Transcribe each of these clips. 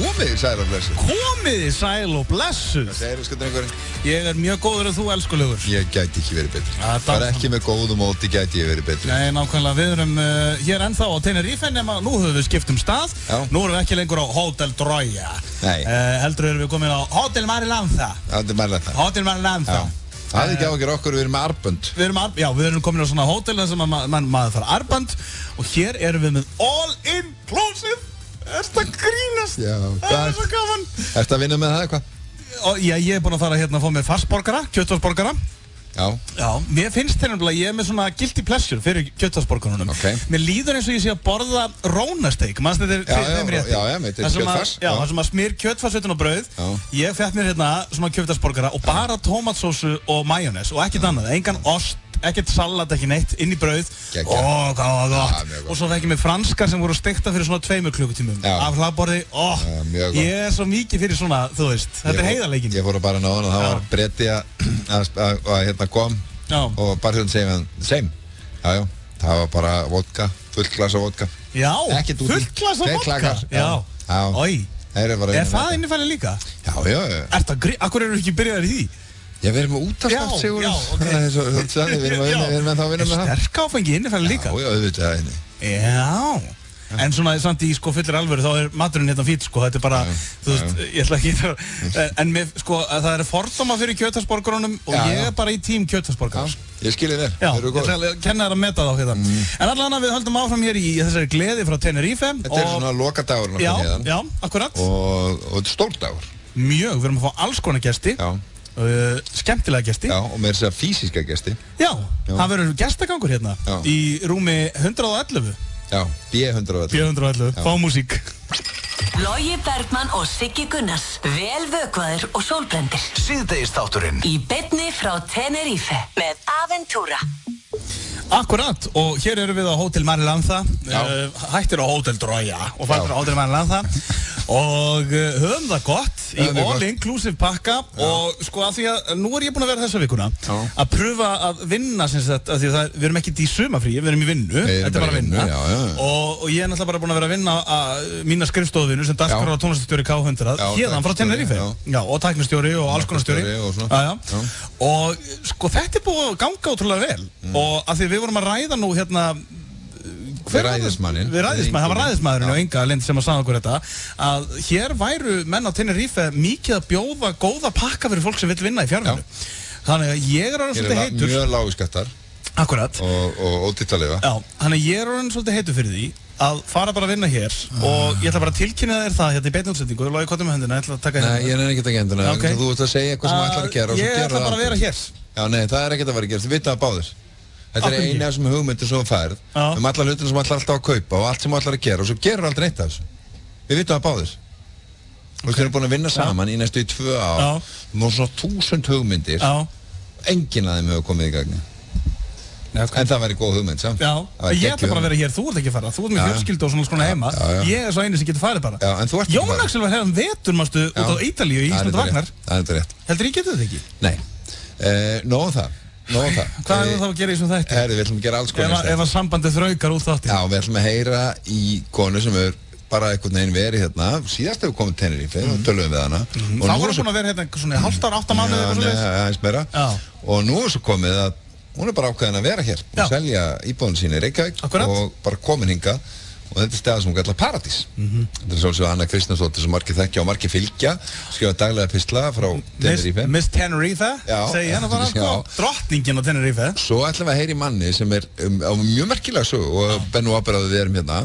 Komið sæl og blessuð. Komið sæl og blessuð. Hvað segirðu, skundrengurinn? Ég mjög góður en þú, elskulegur. Ég gæti ekki verið betri. Bara ekki með góðu móti gæti ég verið betri. Nei, nákvæmlega, við erum hér ennþá á Tenerife, nema nú höfum við skipt stað. Já. Nú erum við ekki lengur á Hotel Troya. Nei. Heldur erum við komin á Hotel Marilanza. Hotel Marilanza. Það er ekki á okkur, við erum með arbönd. Við erum komin á svona hótel þar sem maður fara arbönd og hér erum við með all inclusive. Ertu að grínast? Já, það er svo gaman. Ertu að vinna með það eitthvað? Já, ég er búinn að fara hérna að fá mér fastborgara, kjötvarsborgara. Já, mér finnst þeirra ég er með svona guilty pleasure fyrir kjötvarsborgarunum. Okay. Mér líður eins og ég sé að borða rónasteik. Mannst þetta er þeim rétti? Já, með þetta kjötfars. Já, það sem að smyr kjötfars utan á brauð. Já. Ég fekk mér hérna svona kjötvarsborgara og bara tómatsósu og majónes og ekkert annað. Engan ost, ekkert salat, ekki neitt, inn í brauð. Hvað var gott. Og svo fekk ég mér franskar sem voru steikta fyrir svona 2 klukkutímum. Af hlaðborði. Ég er svo mikið fyrir svona, þú veist. Þetta er heiðarleikinn. Ég fór bara náðan og það var bretti að hérna kom og bara hérna segja hann same. Já, það var bara vodka, fullt glas af vodka. Já, fullt glas af vodka. Já. Oj. Er það innifælið líka? Já. Akkur eru ekki byrjaðir í því? Já, við erum með útastnátt, Sigur. Við erum ennþá að vinna með það. Sterk áfengi innifælið líka? Já, auðvitað einni. Já. En svona, samt í fullir alvöru, þá maturinn hérna fít, þetta er bara, þú veist, ég ætla ekki en það eru fordóma fyrir kjötvarsborgarunum og ég er bara í tím kjötvarsborgarans. Ég skil þér, já, ég ætla að kenna þér að meta þá hérna. En allan að við höldum áfram hér í þessari gleði frá Tenerife. Þetta er svona lokadagurinn okkar hérna. Já, akkurat. Og stór dagur. Mjög, við erum að fá alls konar gesti. Já. Skemmtilega gesti. Já, og með þess að físiska gesti. Já, það verður gestagangur hérna í rúmi 111. Já, B111, fá músík. Logi Bergmann og Siggi Gunnars, vel vökvaðir og sólbrendir. Síðdegisþátturinn í beinni frá Tenerife með Aventura. Akkurat, og hér erum við á Hotel Marilanza, hættir á Hotel Troya og farin á Hotel Marilanza og höfum það gott í all-inclusive pakka og sko að því að nú er ég búinn að vera þessa vikuna að pröfa að vinna sem sagt, að því að við erum ekkert í sumafrí, við erum í vinnu, þetta er bara vinna og ég er náttúrulega bara búinn að vera að vinna að mína skrifstofinu sem dagskrár og tónlistastjóri K100 hérðan frá Tenerife og tæknistjóri og alls konar stjóri og sko þetta er búið að ganga ótrúlega vel og að því við vorum að ræða nú hérna við ræðismanninn það var ræðismæðurinn og Inga Lind sem að sagði okkur þetta að hér væru menn á Tenerife mikið að bjóða góða pakka fyrir fólk sem vill vinna í fjarvinnu þannig að ég er orðin svolítið heitur mjög lágu skattar akkurat og ódýrtalega þannig að ég er orðin svolítið heitur fyrir því að fara bara að vinna hér og ég ætla bara að tilkynna þér það hérna í beinni útsendingu og Logi kottum með hendina, ég ætla að taka hérna. Nei, ég er ekki að taka hendina, þú ert að segja eitthvað sem þú ætlar að gera og svo gera það. Ég ætla bara að vera hér. Já, nei, það er ekkert að vera að gera, þið vita það báðir. Þetta er eina af þessum hugmyndir sem þú færð, alla hlutina sem þú ætlar alltaf að kaupa og allt sem þú ætlar að gera og svo gerur aldrei neitt af þessu. Við vitum það báðir. Við erum búin að vinna saman í næstu 2 ár, og svona 1000 hugmyndir, enginn af þeim hefur komið í gagni. En það væri góð hugmynd, samt? Já, ég ætla bara að vera hér, þú ert ekki að fara, þú ert með fjölskyldu og svona heima, ég er svo eini sem getur farið bara. Já, en þú ert ekki að fara. Jón Axel var hérna vetur, mástu, út á Ítalíu í Ísland Vagnar. Það er rétt. Heldur ég getur þetta ekki? Nei, nóg það. Hvað er það að gera í svona þætti? Herri, við ætlum að gera alls konar. Ef að sambandið þraukar út þátti. Já, við ætlum að heyra í konu sem er bara einhvern veginn verið hérna, síðast hefur komið Tenerife og töluðum við hana. Þá voru búin að vera hérna svona hálft ár, 8 mánuðir og nú er svo komið að hún er bara ákveðin að vera hér og selja íbúðun sína í Reykjavík og bara komin hingað og þetta er stað sem hún kallar Paradís. Þetta er svolítið Anna Kristjánsdóttir sem margir þekkja og margir fylgja, skrifa daglega pistla frá Tenerife. Miss Tenerife, segi hérna bara sko, drottningin á Tenerife. Svo ætlum við að heyra í manni sem er á mjög merkilega sögu og Bennu ábyrgðaði við erum hérna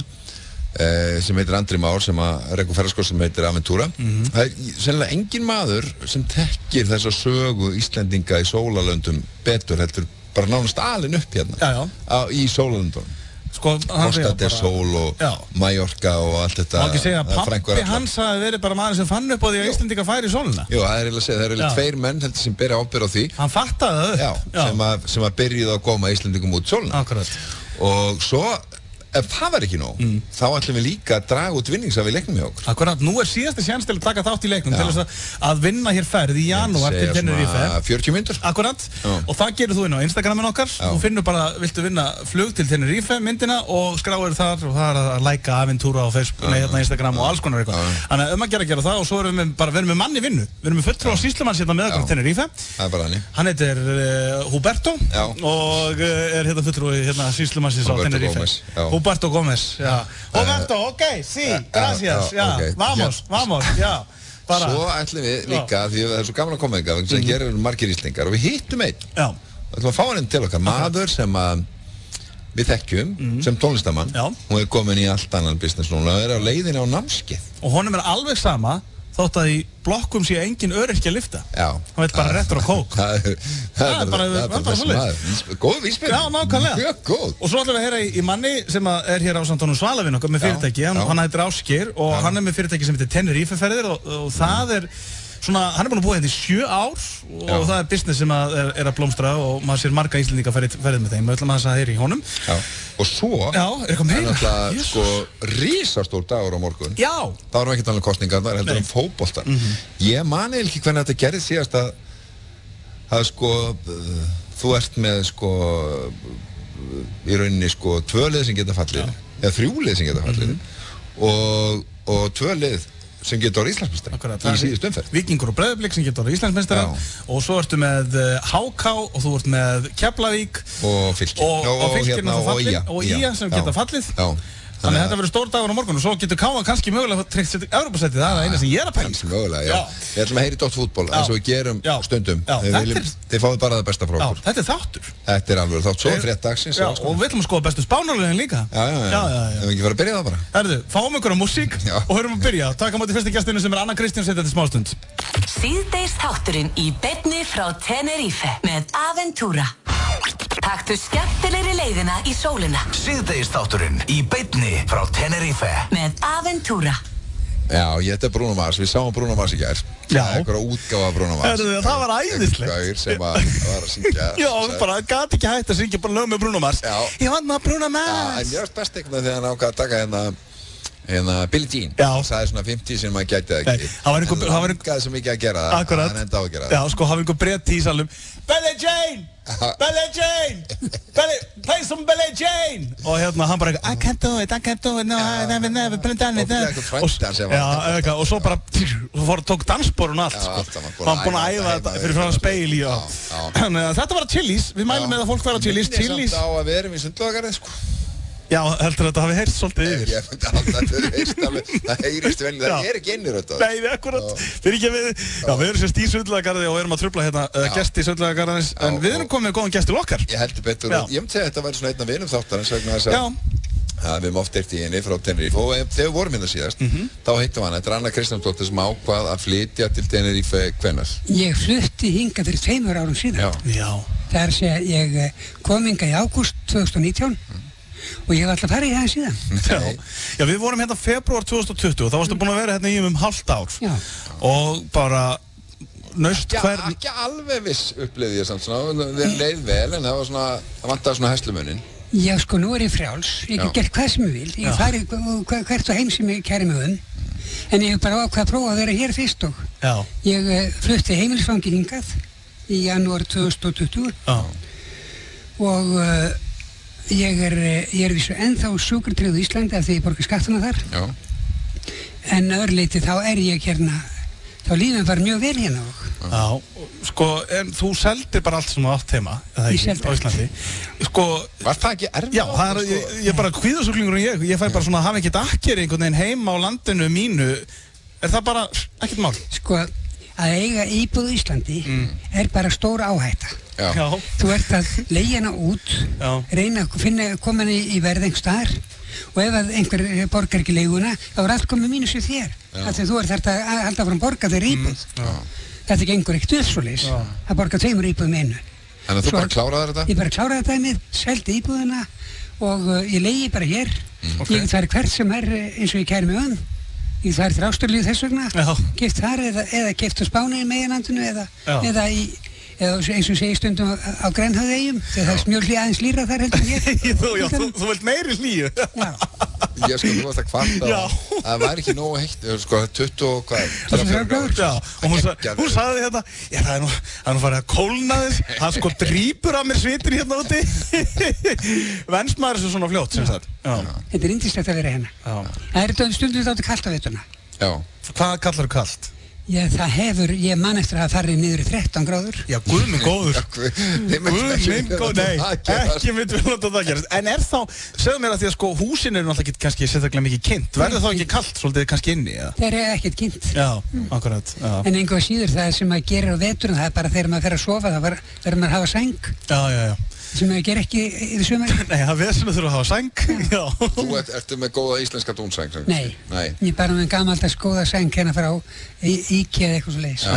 sem heitir Andri Már sem að rekur ferðarskóla sem heitir Aventura. Það er sennilega engin maður sem þekkir þessa sögu Íslendinga í sólarlöndum betur heldur bara nánast alin upp hérna í sólarlöndunum. Costa del Sol og Mallorca og allt þetta. Má ekki segja að pappi hans hafi verið bara maður sem fann upp á því að Íslendinga færi í sóluna? Jú, það er eiginlega að segja, það eru 2 menn heldur sem byrja ábyrgð á því. Hann fattaði það upp? Já, sem að byrjuði að koma Íslendingum út sóluna. Akkurat. Og svo ef það var ekki nóg, þá ætlum við líka að draga út vinningsaf í leiknum hjá okkur. Akkurat, nú síðasti séns til að taka þátt í leiknum til þess að vinna hér ferð í janúar til Tenerife. 40 mínútur. Akkurat, og það gerir þú inn á Instagramin okkar. Þú finnur bara, viltu vinna flug til Tenerife myndina og skráir þar og það að læka Aventúra á Facebook, Instagram og alls konar eitthvað. Þannig að gera það og svo erum við með mann í vinnu. Við erum með fulltrúa sýslumanns hérna með okkur á Tenerife. Það er bara þannig. Hann heitir Huberto og er hérna fulltrúi sýslumannsins á Tenerife. Huberto Gómez, já. Huberto, ok, sí, gracias, já, vamos, já. Svo ætlum við líka, því það er svo gaman að koma eitthvað, sem gerir margir Íslendingar og við hittum einn. Já. Við ætlum að fá hann inn til okkar, maður sem við þekkjum, sem tónlistamann. Hún er komin í allt annan business núna og er á leiðinni á námskeið. Og honum er alveg sama þótt að í blokkum sé engin öryrkja lifta. Já. Hann veit bara réttur og kók. Það er bara svolítið. Góð vísbyrð. Já, nákvæmlega. Mjög góð. Og svo ætlum við að heyra í manni sem er hér á Sandónum Svalavinn okkar með fyrirtæki. Hann heitir Ásgeir og hann er með fyrirtæki sem heitir Tenerife ferðir og það svona, hann er búinn að búa hérna í 7 ár og það er business sem er að blómstra og maður sér marga Íslendinga ferðið með þeim. Við ætlum að heyra í honum. Já. Og svo er náttúrulega sko risastór dagur á morgun. Já. Það var ekki talað um kosningar, það er heldur fótbolta. Ég mani ekki hvernig þetta gerðist síðast að sko þú ert með sko í rauninni sko 2 lið sem geta fallið eða 3 lið sem geta fallið og 2 lið sem getur orðið Íslandsmeistari í síðustu umferð. Víkingur og Breiðablik sem getur orðið Íslandsmeistari og svo ertu með HK og þú ert með Keflavík og Fylkir og Ía sem geta fallið. Þannig að þetta verður stór dagur á morgun og svo getur Káa kannski mögulega tryggt sér til Evrópusætið, það er eina sem ég er að pæla. Kannski mögulega, já. Við ætlum að heyra í Dott fútból eins og við gerum stundum. Þið fáið bara það besta frá okkur. Þetta er þáttur. Þetta er alveg þátt, svo frétt dagsins. Og við ætlum að skoða bestu spánarlegin líka. Já. Ef við ekki fara að byrja það bara. Herðu, fáum ykkur á músík og hörum að byrja. Taka á móti fyrstu gestinum sem er Anna Kristjáns þetta smástund. Síðdeis þátturinn í beinni frá Tenerife með Aventúra. Taktu skemmtilegri leiðina í sólina. Síðdeis þátturinn í beinni frá Tenerife með Aventúra. Já, ég heiti Bruno Mars, við sáum Bruno Mars í gær. Já. Það er einhverja útgáfa af Bruno Mars. Það var æðislegt. Gaur sem var að syngja. Já, bara gæti ekki hægt að syngja bara lög með Bruno Mars. Já. Ég vann með Bruno Mars. Já, en ég varst best eitthvað þegar hann ákvað að taka hérna Billie Jean. Já. Það sagði svona 50 sem maður gæti það ekki. Það var einhver sem ekki að gera það. Akkurat. Hann enda á að gera það. Já, sko, hafa einhver brett í salnum. Billie Jean! Billie Jean! Play some Billie Jean! Og hérna, hann bara I can't do it, no, I never been done it. Og svo bara, tók dansborun allt, sko. Hann búinn að æfa þetta fyrir frá speil í og... Þetta var að Chili's, við mælum með að fólk vera á Chili's. Minni samt á að við erum í Sundlaugargarði, sko. Já, heldur þetta hafi heyrst svolítið yfir. Ég myndi alltaf að þetta heyrst alveg, það heyrist vel, það er ekki einir þetta. Nei, akkurat, fyrir ekki við, já, við erum sérst í Sundlaugargarði og erum að trufla hérna gesti í Sundlaugargarðins, en við erum komið með góðan gesti okkar. Ég heldur betur, ég myndi segja að þetta væri svona einn af vinum þáttarins vegna þess að við erum oft eitt í henni frá Tenerife og þegar við vorum hérna síðast, þá heitum hann, þetta er Anna Kristjánsdóttir sem ákvað að flytja til Tenerife hvenær? Ég flutti hingað fyrir 2 árum síðan. Já. Það er að segja, ég kom hingað í ágúst 2019 og ég hef alltaf farið í það síðan. Já, við vorum hérna febrúar 2020 og þá varstu búin að vera hérna í hálft ár. Já. Og bara naust hvern... Ekki alveg viss upplifði ég samt svona, það leið vel en það var svona, það vantaði svona hæslumuninn. Já, sko, nú er ég frjáls, ég hef gert hvað sem ég vil, ég hef farið hvert og heim sem ég kæri mig en ég hef bara ákvað að prófa að vera hér fyrst og ég flutti heimilisfangi hingað í janúar 2020 og ég er vissu ennþá sjúkratryggður í Íslandi af því ég borga skattana þar. Já. En öðruleyti þá er ég hérna, þá lífum bara mjög vel hérna og. Já, sko, en þú seldir bara allt sem þú átt heima, eða ekki, á Íslandi. Sko, var það ekki erfitt? Já, það ég er bara kvíðasjúklingur en ég fæ bara svona að hafa ekkert akkeri einhvern veginn heima á landinu mínu. Er það bara ekkert mál? Sko, að eiga íbúð í Íslandi er bara stór áhætta. Já. Þú ert að leigja hana út, reyna að koma hana í verð einhvers staðar og ef einhver borgar ekki leiguna þá er allt komið mínus við þér af því þú ert að halda frá að borga þér íbúð. Þetta gengur ekkert svoleiðis að borga 2 íbúðum einu. Þannig að þú bara kláraði þetta? Ég bara kláraði þetta með, seldi íbúðuna og ég leigi bara hér. Ég þarf hvert sem er eins og ég kæri mig Ég þarf til Ástralíu þess vegna, keypt þar eða keypt á Spáni í meginlandinu eða eða eins og segir stundum á Grænhöfðeyjum, þegar það er mjög aðeins lýra þar heldur en ég. Þú vilt meiri hlýju. Ég sko, þú varst að kvarta að það væri ekki nógu heitt, sko, 20 og hvað, 34 gráður. Já, og hún sagði hérna, já, það er nú farið að kólna þess, hann sko drýpur af mér svitin hérna úti. Venst maður þessu svona fljótt, sem sagt. Þetta er yndislegt að vera hérna. Það er stundum þetta kalt á veturna. Já. Hvað kallar þú kalt? Já, það hefur, ég man eftir að farið niður í 13 gráður. Já, guð minn góður. Nei, ekki mynd við láta það gerast. En þá, segðu mér að því að sko húsin eru náttúrulega ekki kannski sérstaklega mikið kynnt. Verður þá ekki kalt svolítið kannski inni, eða? Það er ekkert kynnt. Já, akkurat. En einhver síður það sem maður gerir á veturinn, það er bara þegar maður fer að sofa, það verður maður að hafa sæng. Já. Sem maður ger ekki yfir sumar. Nei, það er sem þú þurfa að hafa sæng. Já. Þú ertu með góða íslenska dúnsæng? Nei, ég bara með gamaldags góða sæng hérna frá IKEA eða eitthvað svo leiðis.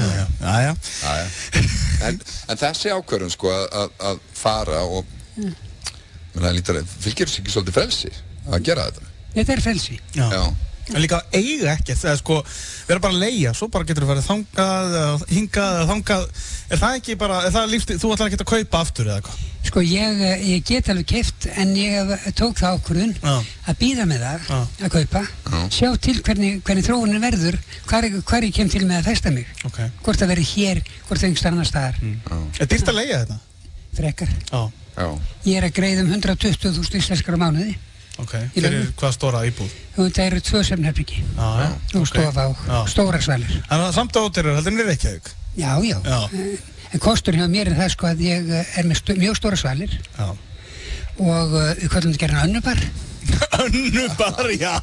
Já. En þessi ákvörðun sko að fara og fylgir þessi ekki svolítið frelsi að gera þetta? Þetta er frelsi. Já. En líka eiga ekkert, eða sko vera bara að leigja, svo bara getur þú verið þangað eða hingað eða þangað. Er það ekki bara, þú ætlar ekki að kaupa aftur eða eitthvað? Sko ég get alveg keypt, en ég tók það ákvörðun að bíða með það að kaupa, sjá til hvernig þróunin verður, hvar ég kem til með að festa mig. Hvort það verður hér, hvort það einhvers annar staðar. Er dýrt að leigja þetta? Frekar. Já. Ég er að greiða 120.000 íslenskar á mánuði. Fyrir hvað stóra íbúð? Það eru 2 svefnherbergi og stofa og stóra svalir. Þannig að samt átir heldur en Reykjavík? Já. En kostur hjá mér er það sko að ég er með mjög stóra svalir og við kallum þetta gerðan önnubar. Önnubar, já.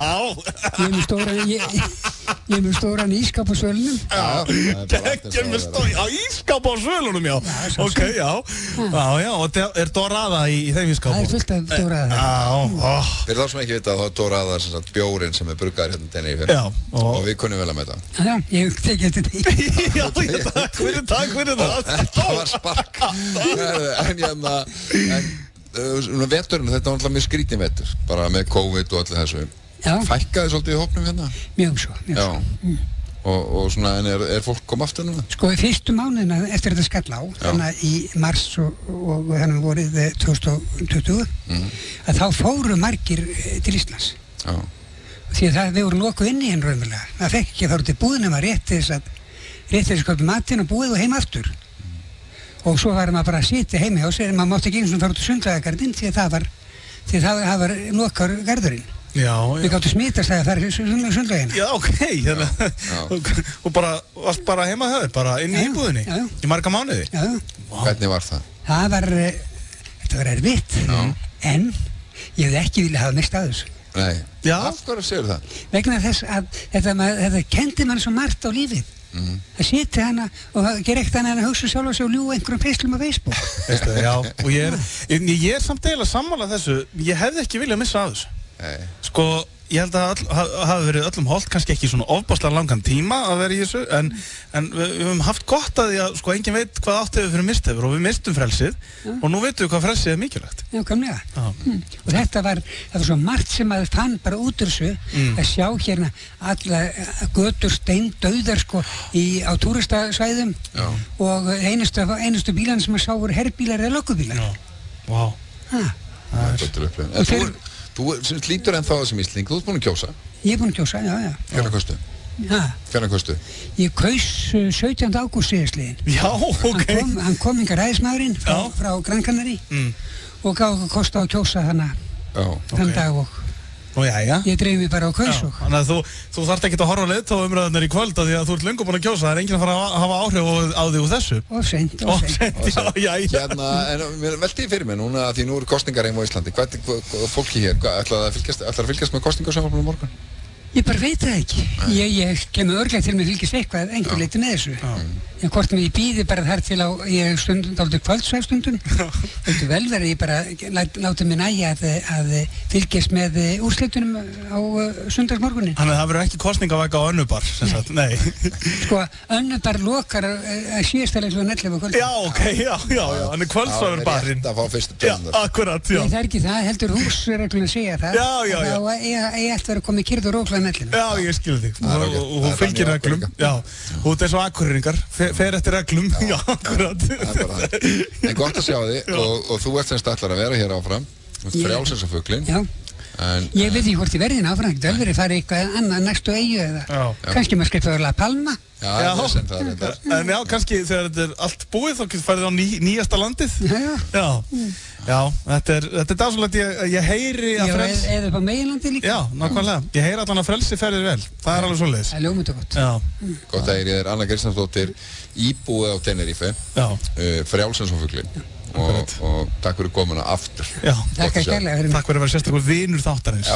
Ég er með stóran ískap á svölunum. Ég er með stóran ískap á svölunum, já. Ok, já. Og er Dorada í þeim ískapu? Það er fullt af Dorada. Fyrir þá sem ekki vita, þá er Dorada bjórin sem er bruggaður hérna Tenerife. Já. Og við kunnum vel að með það. Já, ég tekið þetta því. Já, takk fyrir það. Það var spark. En veturinn, þetta var alltaf mjög skrítin vetur, bara með COVID og allir þessu. Fækkaði svolítið í hópnum hérna? Mjög svo. Og svona, en er fólk kom aftur núna? Sko, í fyrstu mánuðina eftir þetta skall á, þannig í mars og þannig vorið 2020, að þá fóru margir til Íslands. Því að við vorum lokuð inni hérna raunverulega. Það fekk ekki að fara út í búðinu, maður rétt til þess að kaupa matinn og búið og heim aftur. Og svo var maður bara að sitja heimi hjá sér, maður mátti ekki eins og fara út á Sundlaugargarðinn því að það var lokar garðurinn. Við gáttum smitast að það fara í Sundlaugina. Já, ok. Og allt bara heima höfður, bara inn í íbúðinni? Í marga mánuði? Já. Hvernig var það? Þetta var erfitt, en ég hefði ekki viljað hafa mist að þessu. Nei. Af hverju segir það? Vegna þess að þetta kendi mann svo margt á lífið. Það sitja hana og gera ekkert annað en að hugsa sjálf og sig og ljúga einhverjum peislum á Facebook. Já, og ég er samt eiginlega sammála þessu, ég hefði ekki viljað missa af þessu. Sko, ég held að hafi verið öllum holdt, kannski ekki svona ofboðslega langan tíma að vera í þessu, en við höfum haft gott að því að sko enginn veit hvað átt hefur fyrir misthefur og við mistum frelsið og nú veitum við hvað frelsið er mikilvægt. Já, komlega. Og það var svo margt sem að fann bara út úr þessu að sjá hérna alla götur steindauðar sko á túristasvæðum og einustu bílan sem að sá voru herrbílar eða löggubílar. Vá. Það er gott upplifun. Þú lítur ennþá þessum Ísling, þú ert búin að kjósa? Ég er búin að kjósa, já. Hvernig kostu? Ég kaus 17. ágúst síðastliðinn. Já, ok. Hann kom yngar ræðismæðurinn frá Gran Canaria og gaf okkur kost á að kjósa þann dag og ég dreif mig bara á kaus og. Þannig að þú þarft ekki að horfa á leiðtogaumræðurnar í kvöld af því að þú ert löngu búin að kjósa, það er enginn að fara að hafa áhrif á því úr þessu. Of seint. Hérna, en velti fyrir mig núna að því nú eru kosningar heim á Íslandi, hvað er fólki hér, ætlar að fylgjast með kosningarsöfnum á morgun? Ég bara veit það ekki. Ég kemur örglega til mig að fylgjast eitthvað einhver leiti með þessu. En hvort ég býði bara þar til ég stundum dálítið kvöldsvæfstundum. Þetta vel verið ég bara láti mig nægja að fylgjast með úrslitunum á sundagsmorgunin. Þannig að það verður ekki kosningavækka á Önnubar, sem sagt, nei. Sko, Önnubar lokar að síðastælega kl. 11 kvöld. Já, ok, já, hann er kvöldsvæfurbarinn. Það er rétt að fá fyrstu tölunum. Já, akkurat, já. Það er ekki það, heldur húsreglun að segja það. Já. Það eigi eftir að vera komið kyrrð og ró kl. undan mellinu. Já, ég skil þig. Og hún fylgir reglum. Já, hún er svo Akureyringar, fer eftir reglum. Já, akkurat. En gott að sjá þig og þú ert semst ætlar að vera hér áfram. Frjálsins og fuglinn. Já. Ég veit ekki hvort ég verði áfram, ekki vel verið farið eitthvað annað næstu eyju eða kannski maður skrifa örlega Palma. Já, það er sem það er þetta. En já, kannski þegar þetta er allt búið þá getur farið á nýjasta landið. Já, þetta er dásalegt, ég heyri að frelsi... Já, eða upp á meginlandi líka. Já, nákvæmlega. Ég heyri allan að frelsi ferðir vel. Það er alveg svoleiðis. Það er ljómut og gott. Já. Gott að ég er Anna Kristjánsdóttir, íbúi á Tenerife, frjálsins og fuglinn. Og takk fyrir komuna aftur. Já, takk fyrir að vera sérstakur vinur þáttarins.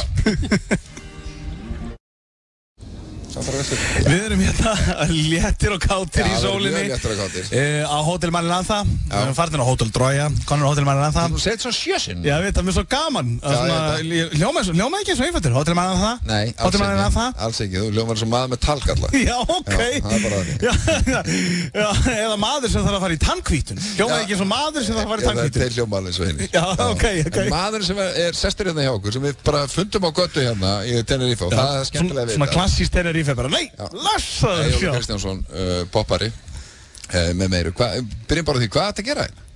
Við erum hérna léttir og kátir í sólinni á Hótel Marilantha. Við erum farin á Hótel Troja, konur á Hótel Marilantha. Þú segir svona sjösinn. Já, við veitum, það er svo gaman. Hljóma ekki eins og einfaldur, Hótel Marilantha? Nei, alls ekki. Þú hljómar eins og maður með talgalla. Já, ok. Það er bara þannig. Já, eða maður sem þarf að fara í tannhvítun. Hljóma ekki eins og maður sem þarf að fara í tannhvítun. Þeir hljóma alveg eins og hinir. Já, ok. En maður sem er sestur hérna hjá okkur, sem við bara fundum á götu hérna í Tenerife og það er skemmtilega að vita. Svona klassískt Tenerife bara, nei, lassaður sjá. Jón Kristjánsson, poppari, með meiru. Byrjum bara því, hvað er þetta að gera hérna?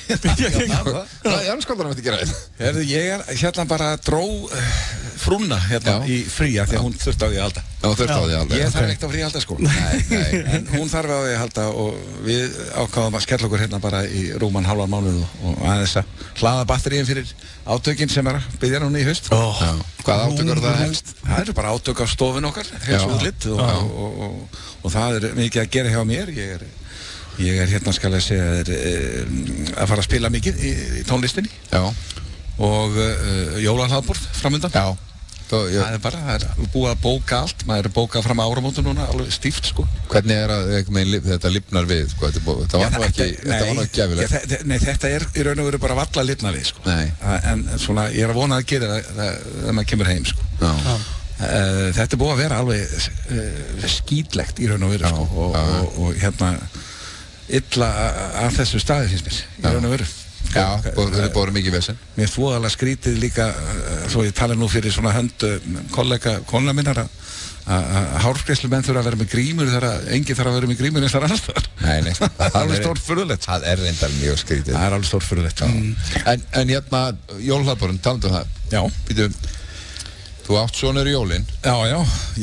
Hvað er anskotanum þetta að gera hérna? Ég er hérna bara dró frúna hérna í fría því að hún þurfti á því að halda. Já, hún þurfti á því að halda. Ég þarf ekkert á frí að halda sko. Nei, en hún þarf á því að halda og við ákváðum að skella okkur hérna bara í rúman hálfan mánuð og aðeins að hlaða batteríin fyrir átökin sem er að byggja núna í haust. Hvað átök er það helst? Það eru bara átök á stofun okkar, heilsuðlitt og það er mikið að gera hjá mér. Ég er hérna skal ég segja að fara að spila mikið í tónlistinni og jólahlaðborð framöndan. Það er bara, það er búið að bóka allt, maður er bókað fram á áramótum núna, alveg stíft sko. Hvernig er þetta lifnar við, sko, þetta var nú ekki gefilegt? Nei, þetta er í raun og veru bara valla lifna við sko. En svona, ég er að vona að gera það þegar maður kemur heim sko. Þetta er búið að vera alveg skítlegt í raun og veru sko og hérna illa af þessu staði finnst mér, í raun og veru. Já, það er bara mikið vesen. Mér þvoðalega skrítið líka, svo ég tala nú fyrir svona höndu kollega konuna minnar að hárgreiðslumenn þurfa að vera með grímur þegar enginn þarf að vera með grímur eins og annars þar. Nei, það er alveg stórfurðulegt. Það er reyndar mjög skrítið. Það er alveg stórfurðulegt. En hérna, jólahlaðborðin, talandu um það. Já. Býtu, þú átt sonur í jólin. Já.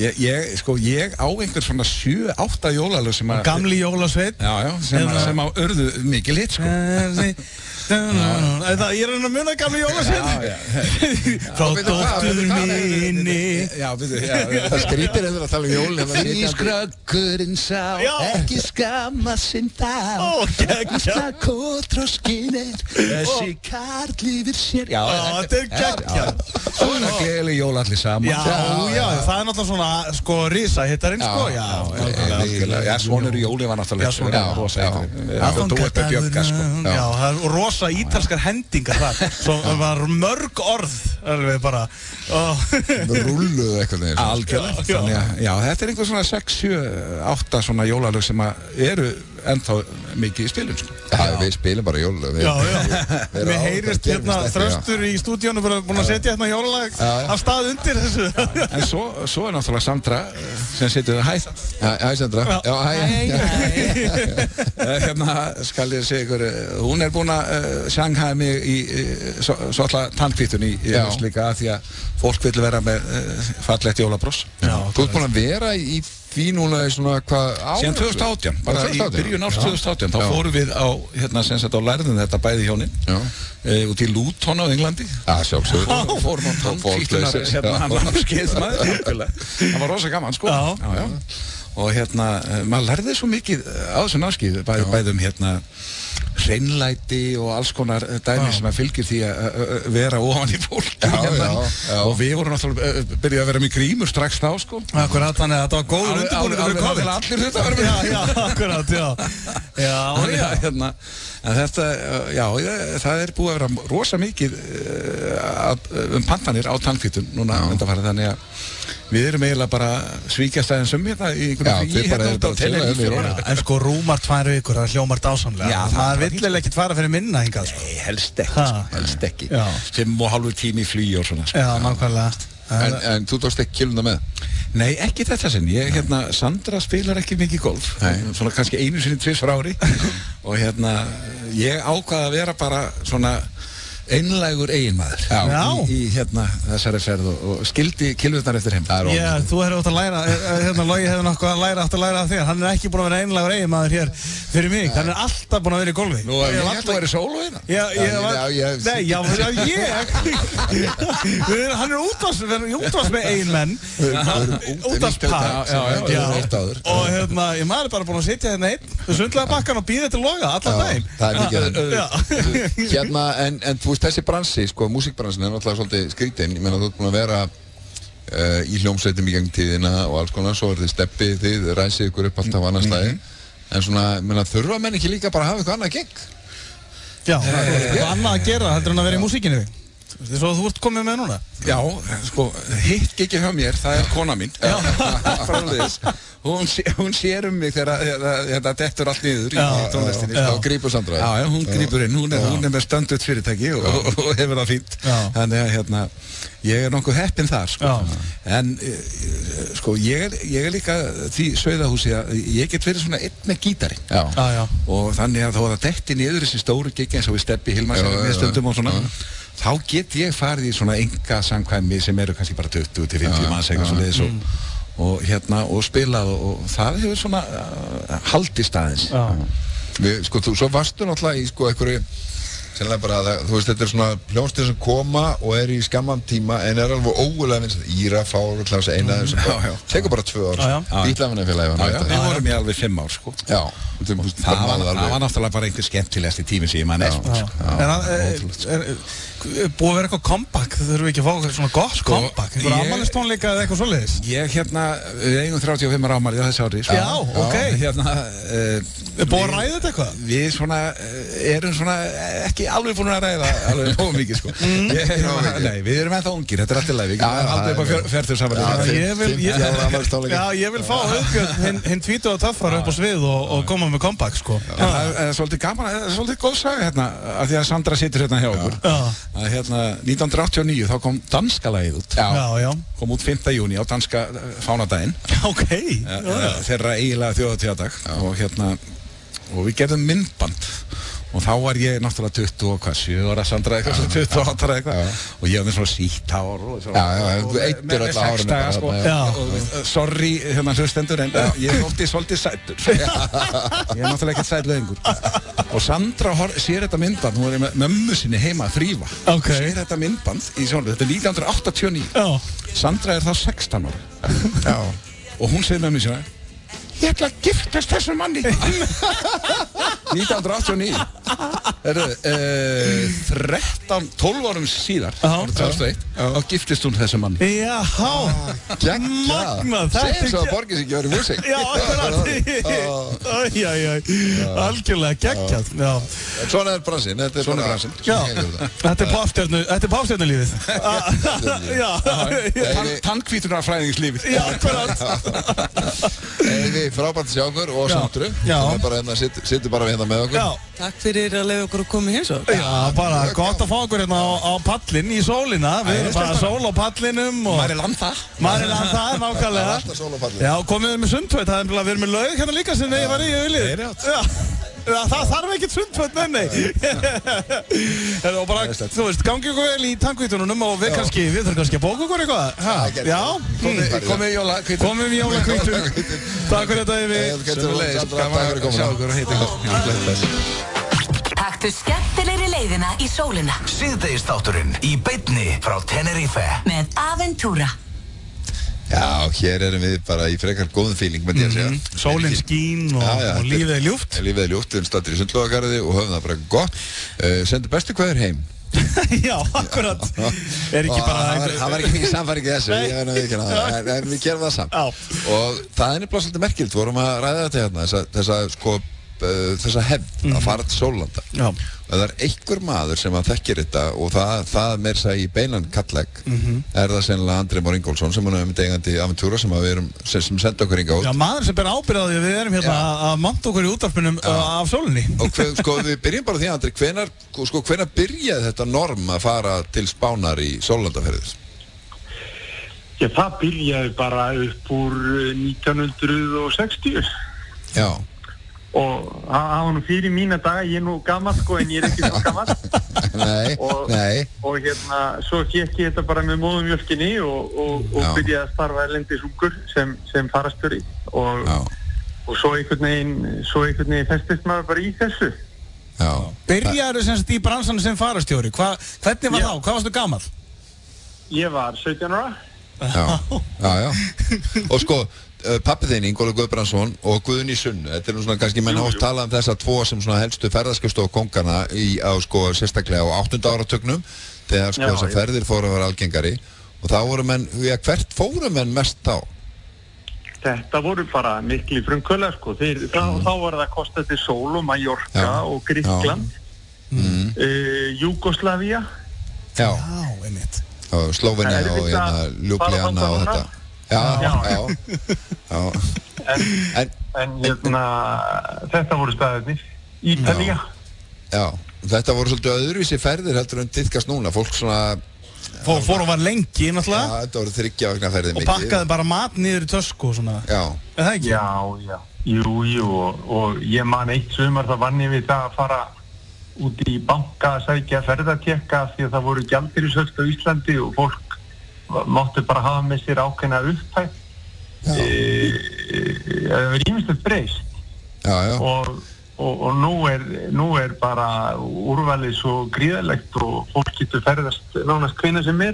Ég á einhver svona 7-8 jólalög sem að... Gamli jólasveit. Já, sem á urðu mikil hitt, sko. Ég er að muna gamli jólasveit. Frá dóttur minni. Já, það skrítir eða að tala um jólin. Ískrökkurinn sá, ekki skamma sinn þá. Alltaf kótróskin þessi karl yfir sér. Já, þetta er geggjað. Svona gleðileg jól allir saman. Já, það er náttúrulega svona, sko, risahittarinn, sko. Já, Svonur í jóli var náttúrulega rosa eitthvað. Já, það er rosa ítalskar hendingar þar. Svo var mörg orð, alveg bara. Rulluðu eitthvað þegar. Algjörlega. Þannig að, já, þetta er einhver svona 6, 7, 8 svona jólalög sem eru ennþá mikið í spilum, sko. Já, við spilum bara jólalög. Já. Við heyrist hérna Þröstur í stúdíónu bara búin að setja hérna jólalag af stað undir þessu. En svo er náttúrulega Sandra sem setur það hæ. Hæ, Sandra. Já, hæ. Hérna skal ég segja ykkur, hún er búin að sjanghæða mig í svolítið tannkvítun í haust líka því að fólk vil vera með fallegt jólabross. Þú ert búin að vera í því núna í svona hvað ár? Síðan 2018, bara í byrjun árs 2018, þá fórum við á, hérna sem sagt á lærðum þetta bæði hjónin, út í Luton á Englandi. Já, sjálfsögur. Fórum á tannkvítunar, hérna námskeið maður, það var rosa gaman, sko. Já. Og hérna, maður lærði svo mikið á þessu námskeið, bæðum hérna hreinlæti og alls konar dæmi sem að fylgir því að vera ofan í fólki og við vorum náttúrulega byrjuð að vera með grímur strax þá, sko. Akkurat, þannig að þetta var góður undirbúningur fyrir COVID. Allir þetta var með. Já, akkurat, já. Hérna, en þetta, já, það er búið að vera rosa mikið pantanir á tannkvítun núna undanfarið, þannig að við erum eiginlega bara svíkjast aðeins hérna í einhverju frí hérna út á Tenerife. En sko rúmar 2 vikur, það hljómar dásamlega. Já, það vill ekkert fara fyrir minna hingað, sko. Nei, helst ekki. 5,5 tími í flý og svona, sko. Já, nákvæmlega. En þú tókst ekki kiluna með? Nei, ekki þetta sinn. Sandra spilar ekki mikið golf. Svona kannski einu sinni 2 ári. Og ég ákvað að vera bara svona einlægur eiginmaður í þessari ferð og skildi kilvurnar eftir heim. Já, þú hefur átt að læra, Logi hefur nokkuð átt að læra af þér. Hann ekki búinn að vera einlægur eiginmaður hér fyrir mig. Hann alltaf búinn að vera í golfi. Nú, ég held að vera sóló hérna. Hann útvarps með eiginmenn. Útvarspar. Og ég maður bara búinn að sitja hérna einn, sundlega bakkan og býða til Loga allan daginn. Það mikið en þú veist, þessi bransi, músíkbransin er náttúrulega svolítið skrítinn. Ég meina, þú ert búin að vera í hljómsveitum í gegnum tíðina og alls konar, svo þið steppið, þið ræsið ykkur upp alltaf á annar staði. En svona, þurfa menn ekki líka bara að hafa eitthvað annað gegn? Já, eitthvað annað að gera heldur en að vera í músíkinni. Svo þú ert komið með núna? Já, hitt ekki hjá mér, það er kona mín. Hún sér mig þegar þetta dettur allt niður í tónlistinni. Og grípur Sandra. Já, hún grípur inn. Hún er með stöndugt fyrirtæki og hefur það fínt. Þannig að ég er nokkuð heppinn þar, En ég er líka því Sauðahúsi að ég get verið svona einn með gítari. Og þannig að þó að það detti niður þessi stóru gig eins og við Stebbi Hilmars með stundum og svona, þá get ég farið í svona enga samkvæmi sem eru kannski bara 20-50 manns eitthvað svoleiðis og spilað og það hefur svona haldist aðeins. Svo varstu náttúrulega í einhverju sennilega bara að þú veist, þetta er svona hljómsveitir sem koma og er í skamman tíma en er alveg ógulega vinsæl. Íra, Fár, Klaus, Einar sem tekur bara 2 ár. Bítlafinnafélagi við vorum í alveg 5 ár það var náttúrulega bara einhver skemmtilegasti tími sem ég man eftir. Búið að vera eitthvað comeback, þurfum við ekki að fá eitthvað svona gott comeback, einhver afmælistónleika eða eitthvað svoleiðis? Við eigum 35 ára afmæli á þessu ári. Já, ok. Búið að ræða þetta eitthvað? Við erum svona ekki alveg búin að ræða alveg nógu mikið Nei, við erum ennþá ungir, þetta er alltaf leið, við erum aldrei upp á 40 ég vil fá Auðbjörn hinn tvítu og töffar upp á svið og koma með comeback Það er svolítið gaman, það er svolítið góð saga af því að Sandra situr hérna hjá okkur að 1989 þá kom danska lagið út kom út 5. júní á danska fánadaginn þeirra eiginlega þjóðhátíðardag og við gerðum myndband og þá var ég náttúrulega 27 ára, Sandra eitthvað, 28 ára eitthvað og ég var með svona sítt hár og með 6 daga sorry hlustendur en ég þótti svolítið sætur ég er náttúrulega ekkert sætur lengur og Sandra sér þetta myndband, hún var með mömmu sinni heima að þrífa sér þetta myndband í svona, þetta er 1989 Sandra er þá 16 ára og hún segir mömmu sinna ég ætla að giftast þessum manni 1989 12 árum síðar árið 2001 þá giftist hún þessum manni Magnað segir svo að borgið sig ekki verið músík algjörlega geggjað svona er bransin þetta er páfstjörnulífið tannkvítunarfræðingslífið frábært að sjá okkur og Sandru sem bara sittur bara við hérna með okkur Takk fyrir að leiða okkur að koma hér svo bara gott að fá okkur hérna á pallin í sólina við erum bara sól á pallinum Mariland það nákvæmlega komið með sundtveit við erum með laug hérna líka sem við varum í auðlið það þarf ekkert sundtveit nei og bara, þú veist, gangi okkur vel í tannkvítunum og við þurfum kannski að bóka okkur eitthvað komið í jólakvítun takk fyrir þetta Taktu skemmtilegri leiðina í sólina Síðdegisþátturinn í beinni frá Tenerife með Aventúra Já, hér erum við bara í frekar góðum feeling með því að segja sólinn skín og lífið er ljúft lífið er ljúft, við erum stattir í Sundlóðagarði og höfum það bara gott sendu bestu kveður heim Já, akkurat er ekki bara það var ekki mikið samfæring í þessu en við gerum það samt og það er nefnilega svolítið merkilegt, við vorum að ræða þetta hérna þessa hefð að fara til sóllanda og það er einhver maður sem að þekkir þetta og það meir sæ í beinan kallegg er það sennilega Andri Már Ingólfsson sem er eigandi Aventúra sem senda okkur inga út maður sem ber ábyrgð á því að við erum hérna að monta okkur í útvarpinum af sólinni og við byrjum bara því Andri hvenær byrjaði þetta norm að fara til Spánar í sóllandaferðis? Já, það byrjaði bara upp úr 1960. Já. Og það var nú fyrir mína daga, ég nú gamall sko, en ég ekki svo gamall. Nei. Og hérna, svo gekk ég þetta bara með móðumjólkinni og byrjaði að starfa erlendis ungur sem farastjóri. Og svo einhvern veginn festist maður bara í þessu. Já. Byrjaðu sem sagt í bransanum sem farastjóri. Hvernig var þá? Hvað varstu gamall? Ég var 17 ára. Já. Og sko, pappi þinn, Ingólfur Guðbrandsson og Guðni Sunnu, þetta nú svona kannski menn átt talað þessa tvo sem svona helstu ferðaskipstofa kóngana sko sérstaklega á 8. áratugnum þegar sko þessar ferðir fóru að vera algengari og þá voru menn, hvert fóru menn mest þá? Þetta voru bara miklu frumkvöldar sko, þá var það kostað til Sóló, Mallorca og Grikkland, Júgóslavía. Já, einmitt. Slóvenía og Ljúblíana og þetta. Já. En hérna, þetta voru staðirnir. Ítalía. Já, þetta voru svolítið öðruvísi ferðir heldur en tíðkast núna. Fólk svona... Fór og var lengi, náttúrulega. Já, þetta voru 3 vikna ferðir mikið. Og pakkaði bara mat niður í tösku og svona. Já. Er það ekki? Já. Jú, og ég man eitt sumar, það vann ég við það að fara út í banka að sækja ferðatékka því að það voru gjaldeyrisöfl á Íslandi og fólk máttu bara hafa með sér ákveðna upphæð. Það var ýmislegt breyst. Já. Og nú er bara úrvalið svo gríðarlegt og fólk getur ferðast nánast hvenær sem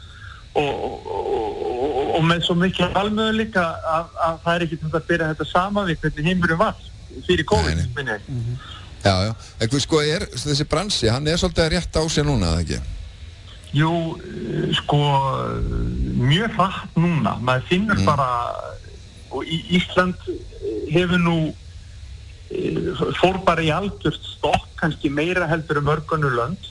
og með svo mikið valmöguleika að það er ekki að byrja þetta sama við hvernig heimurinn var fyrir COVID, minni ég. Já. Eitthvað sko þessi bransi, hann svolítið rétt á sig núna, eða ekki? Jú, sko, mjög hratt núna. Maður finnur bara, og Ísland hefur nú, fór bara í algjört stokk, kannski meira heldur mörg önnur lönd.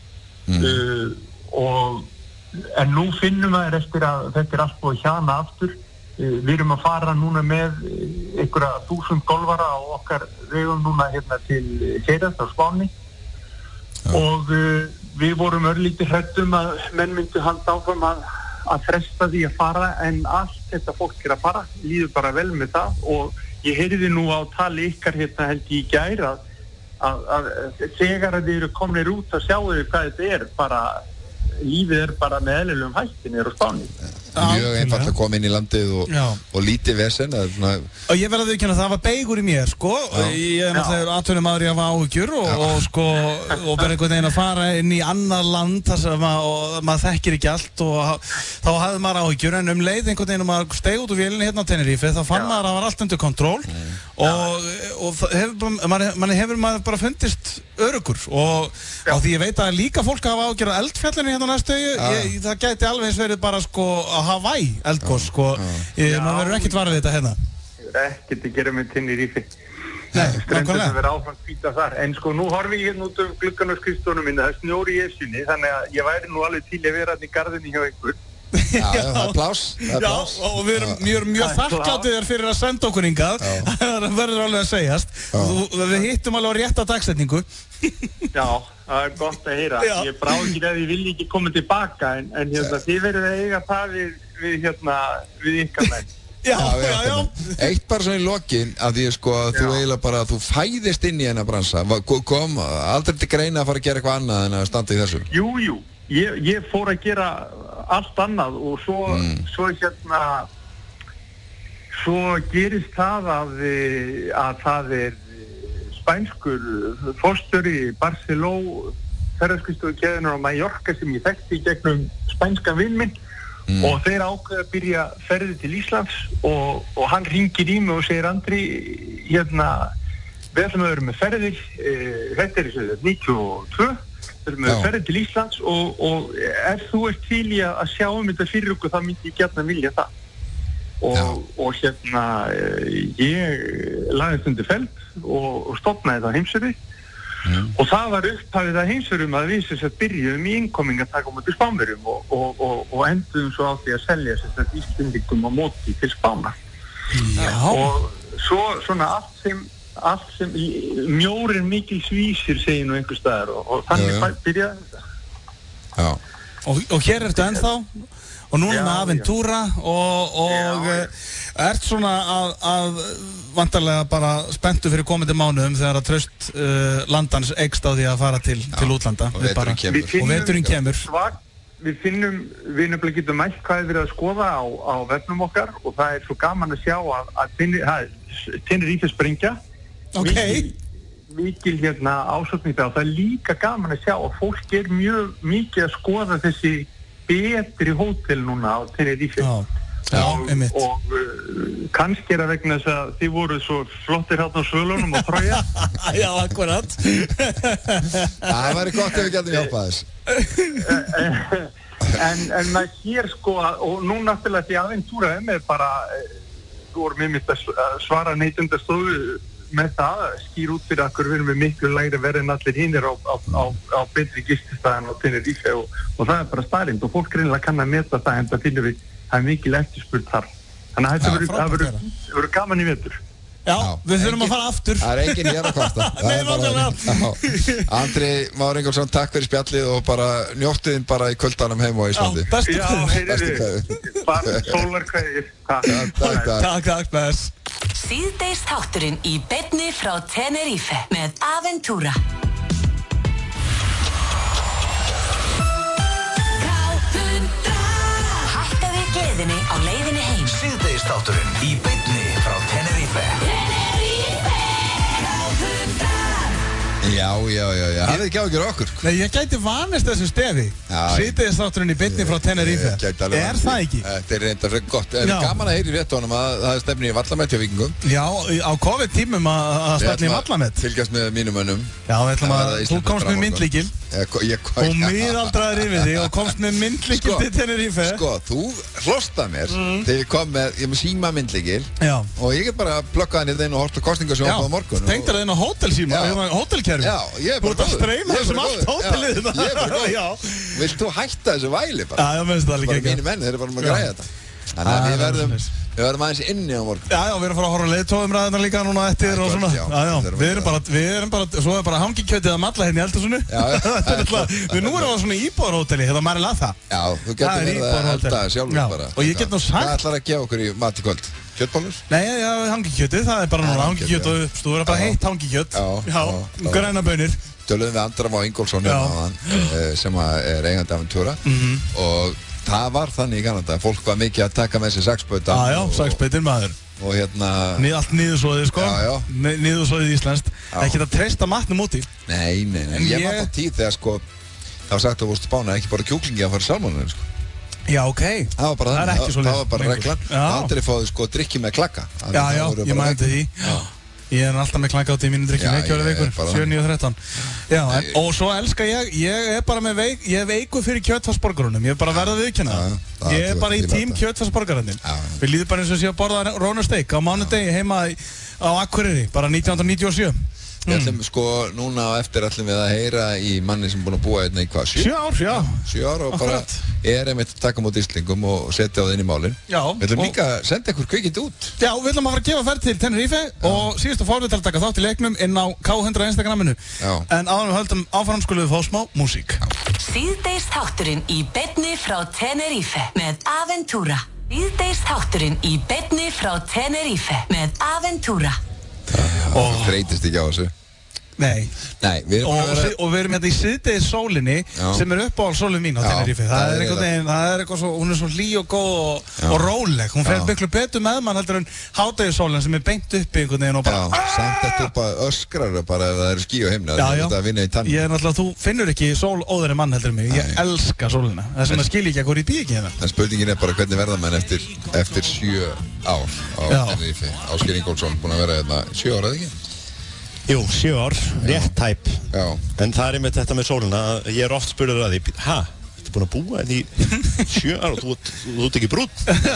En nú finnum maður eftir að þetta allt búið hjana aftur. Við erum að fara núna með einhverja 1000 golfara á okkar vegum núna hérna til Héraðs á Spáni. Og við vorum örlítið hræddum að menn myndu halda áfram að fresta því að fara en allt þetta fólk að fara, líður bara vel með það og ég heyrði nú á tali ykkar hérna held ég í gær að þegar þið eru komnir út að sjáu þið hvað þetta bara lífið bara með eðlilegum hætti niður á Spáni. Mjög einfalt að koma inn í landið og lítið vesen. Og ég verði að viðurkenna að það var beigur í mér, sko. Ég náttúrulega atvinnumaður í að hafa áhyggjur og bara einhvern veginn að fara inn í annað land þar sem maður þekkir ekki allt og þá hafði maður áhyggjur en leið einhvern veginn maður steig út úr vélinni hérna á Tenerife þá fann maður að það var allt undir kontról og manni hefur maður bara fundist öruggur og því ég veit að líka fólk hafa áhyggjur af eldfjallinu hérna næstu það gæti alveg eins verið bara sko að Hawaii eldgos sko maður verður ekkert varað við þetta hérna ekkert að gera með Tenerife strendur sem verður áfram hvita þar en sko nú horfi ég hérna út gluggan á skrifstofunum minna það snjóri í Esjunni þannig að ég væri nú alveg til að vera hérna í garðinni hjá einhver það er pláss og við erum mjög þakkláttir þér fyrir að senda okkur hingað það verður alveg að segjast við hittum alveg á rétta dagsetningu Já, það er gott að heyra ég brá ekki að ég vil ekki koma tilbaka en hérna, þið verður að eiga það við ykkar menn Já. Eitt bara svona í lokin að því sko þú eiginlega bara þú fæðist inn í hennar bransa kom aldrei til greina að fara að gera eitthvað annað en að standa í þessu Jú, ég fór að gera allt annað og svo gerist það að það spænskur forstjóri Barceló ferðaskristofukeðunar á Mallorca sem ég þekkti í gegnum spænska vin minn og þeir ákveða að byrja ferði til Íslands og hann hringir í mig og segir Andri, við ætlum að vera með ferðir, þetta í 92, við ætlum að vera ferði til Íslands og ef þú ert til í að sjá þetta fyrir okkur þá myndi ég gjarna vilja það. Og ég lagðist undir feld og stofnaði það heimsöri og það var upphafið að heimsörum að við sem byrjuðum í innkoming að taka á móti Spánverjum og enduðum svo á því að selja Íslendingum á móti til Spánar og svo svona allt sem mjórin mikil svísir segir nú einhver staðar og þannig byrjaði þetta og hér ertu ennþá og núna með Aventura og ert svona að vantarlega bara spenntu fyrir komandi mánuðum þegar að traust landans eykst á því að fara til útlanda og veturinn kemur. Við nefnilega getum mælt hvað verið að skoða á vefnum okkar og það svo gaman að sjá að Tenerife sprengja mikil ásókn í það og það líka gaman að sjá að fólk mjög mikið að skoða þessi betri hótel núna á Tenerife og kannski það vegna þess að þið voru svo flottir hérna á svölunum og Troja. Já, akkurat. Það væri gott ef við getum hjálpað þess. En maður hér sko og nú náttúrulega því Aventura bara þú vorum einmitt að svara neytendastofu með það skýr út fyrir okkur við erum með miklu lægri verð en allir hinnir á betri gististæðan og Tenerife og það bara staðrind og fólk reynilega kann að meta það en það finnum við það mikil eftirspurn þar þannig að þetta verður gaman í vetur. Já, við þurfum að fara aftur. Það enginn hér að kvarta. Nei, nákvæmlega. Andri Már Ingólfsson, takk fyrir spjallið og bara njóttu þín bara í kvöldanum heim og í Íslandi. Bestu kveðjur. Bara sólarkveðjur. Takk, bless. Síðdeis þátturinn í beinni frá Tenerife með Aventura. Hækkaðu gleðinni á leiðinni heim. Síðdeis þátturinn í beinni frá Tenerife. Já, hafið ekki ágjör okkur. Nei, ég gæti vanist þessu stefi. Síðdeis þátturinn í beinni frá Tenerife. Það ekki? Þetta reyndar frekar gott. Það gaman að heyra í réttunum að það stefni í vallamett hjá Víkingum. Já, á COVID-tímum að stefni í vallamett. Fylgjast með mínum mönnum. Já, þú komst með myndlíkil. Og miðaldraður yfir þig og komst með myndlíkil til Tenerife. Sko, þú hlostað mér þegar ég kom með síma myndlíkil og ég get bara pluggaði inn og horft á kosningasjónvarp á morgun. Tengdar það inn á hótelsíma, hótelkerfi. Já, ég er bara góður. Þú ert að streyma þessum allt hótelið. Ég er bara góður. Vilt þú hætta þessu væli bara? Já, mér finnst það alveg ekki. Bara mínir menn, þeir eru bara að græja þetta. Þannig að við verðum aðeins inni á morgun. Já, við erum að fara að horfa leiðtogumræðina líka núna eftir og svona. Við erum bara, svo er bara hangikjötið að malla hérna í eldhúsinu. Við nú erum á svona íbúðarhóteli, hérna Mari Latha. Já, þú getur verið að elda sjálfur bara. Og ég get nú sagt. Hvað ætlar að gefa okkur í mat í kvöld? Kjötbólur? Nei, hangikjötið, það er bara núna hangikjöt og uppstúð, það er bara heitt hangikjöt. Já, græna baunir. Töluðum við Andra Má Ingólfsson sem er eigandi Aventura og það var þannig í Kanada, fólk var mikið að taka með sér saxbauta. Já, saxbautin maður. Og hérna... Allt niðursóðið sko, niðursóðið íslenskt. Ekki að treysta matnum úti. Nei, ég var á tíð þegar sko, það var sagt að vorst Spána ekki bara kjúklingi að fara í salmoninu sko. Já, ok. Það var bara þannig, það var bara reglan. Andri fóði sko drikki með klakka. Já, ég mændi því. Ég er alltaf með klakka átt í mínu drikkjum veikjóra veikur, 7, 9 og 13. Já, og svo elska ég er bara með ég er veikur fyrir kjötfarsborgarunum, ég er bara verið að viðkynna það. Ég er bara í tím kjötfarsborgarunum. Við líðum bara eins og sé að borða rónasteik á mánudegi heima á Akureyri, bara 1997. Við ætlum sko núna á eftir ætlum við að heyra í manni sem er búinn að búa hérna í hvað, 7 ár, já. 7 ár og bara er einmitt að taka mót Íslingum og setja á það inn í málinn. Já. Við ætlum líka að senda ykkur kvikindi út. Já, við ætlum að fara að gefa ferð til Tenerife og síðustu fórvital að taka þátt í leiknum inn á K100 Instagraminu. Já. En áður við höldum áfram skulum við fá smá músík. Síðdeis þátturinn í beinni frá Tenerife með Aventura. Síðdeis þátturinn í beinni frá Tenerife með Aventura. Það þreytist ekki á þessu. Nei, og við erum hérna í síðdegis sólinni sem er uppáhaldssólin mín á Tenerife. Það er einhvern veginn, hún er svo hlý og góð og róleg. Hún fer miklu betur með mann heldur en hádegissólin sem er beint uppi einhvern veginn og bara samt eftir bara öskrar bara ef það eru ský á himna. Ég er náttúrulega, þú finnur ekki sólóðari mann heldur en mig. Ég elska sólina. Það sem að skilja ekki að hvori býð ekki hérna. En spurningin er bara hvernig verða menn eftir 7 ár á Tenerife. Ásgeir Ingólfsson búinn að vera hérna 7 ár eða ekki? Jú, 7 ár, rétt tæp. En það er einmitt þetta með sólina að ég er oft spurður að því, ertu búinn að búa hérna í 7 ár og þú ert ekki brúnn?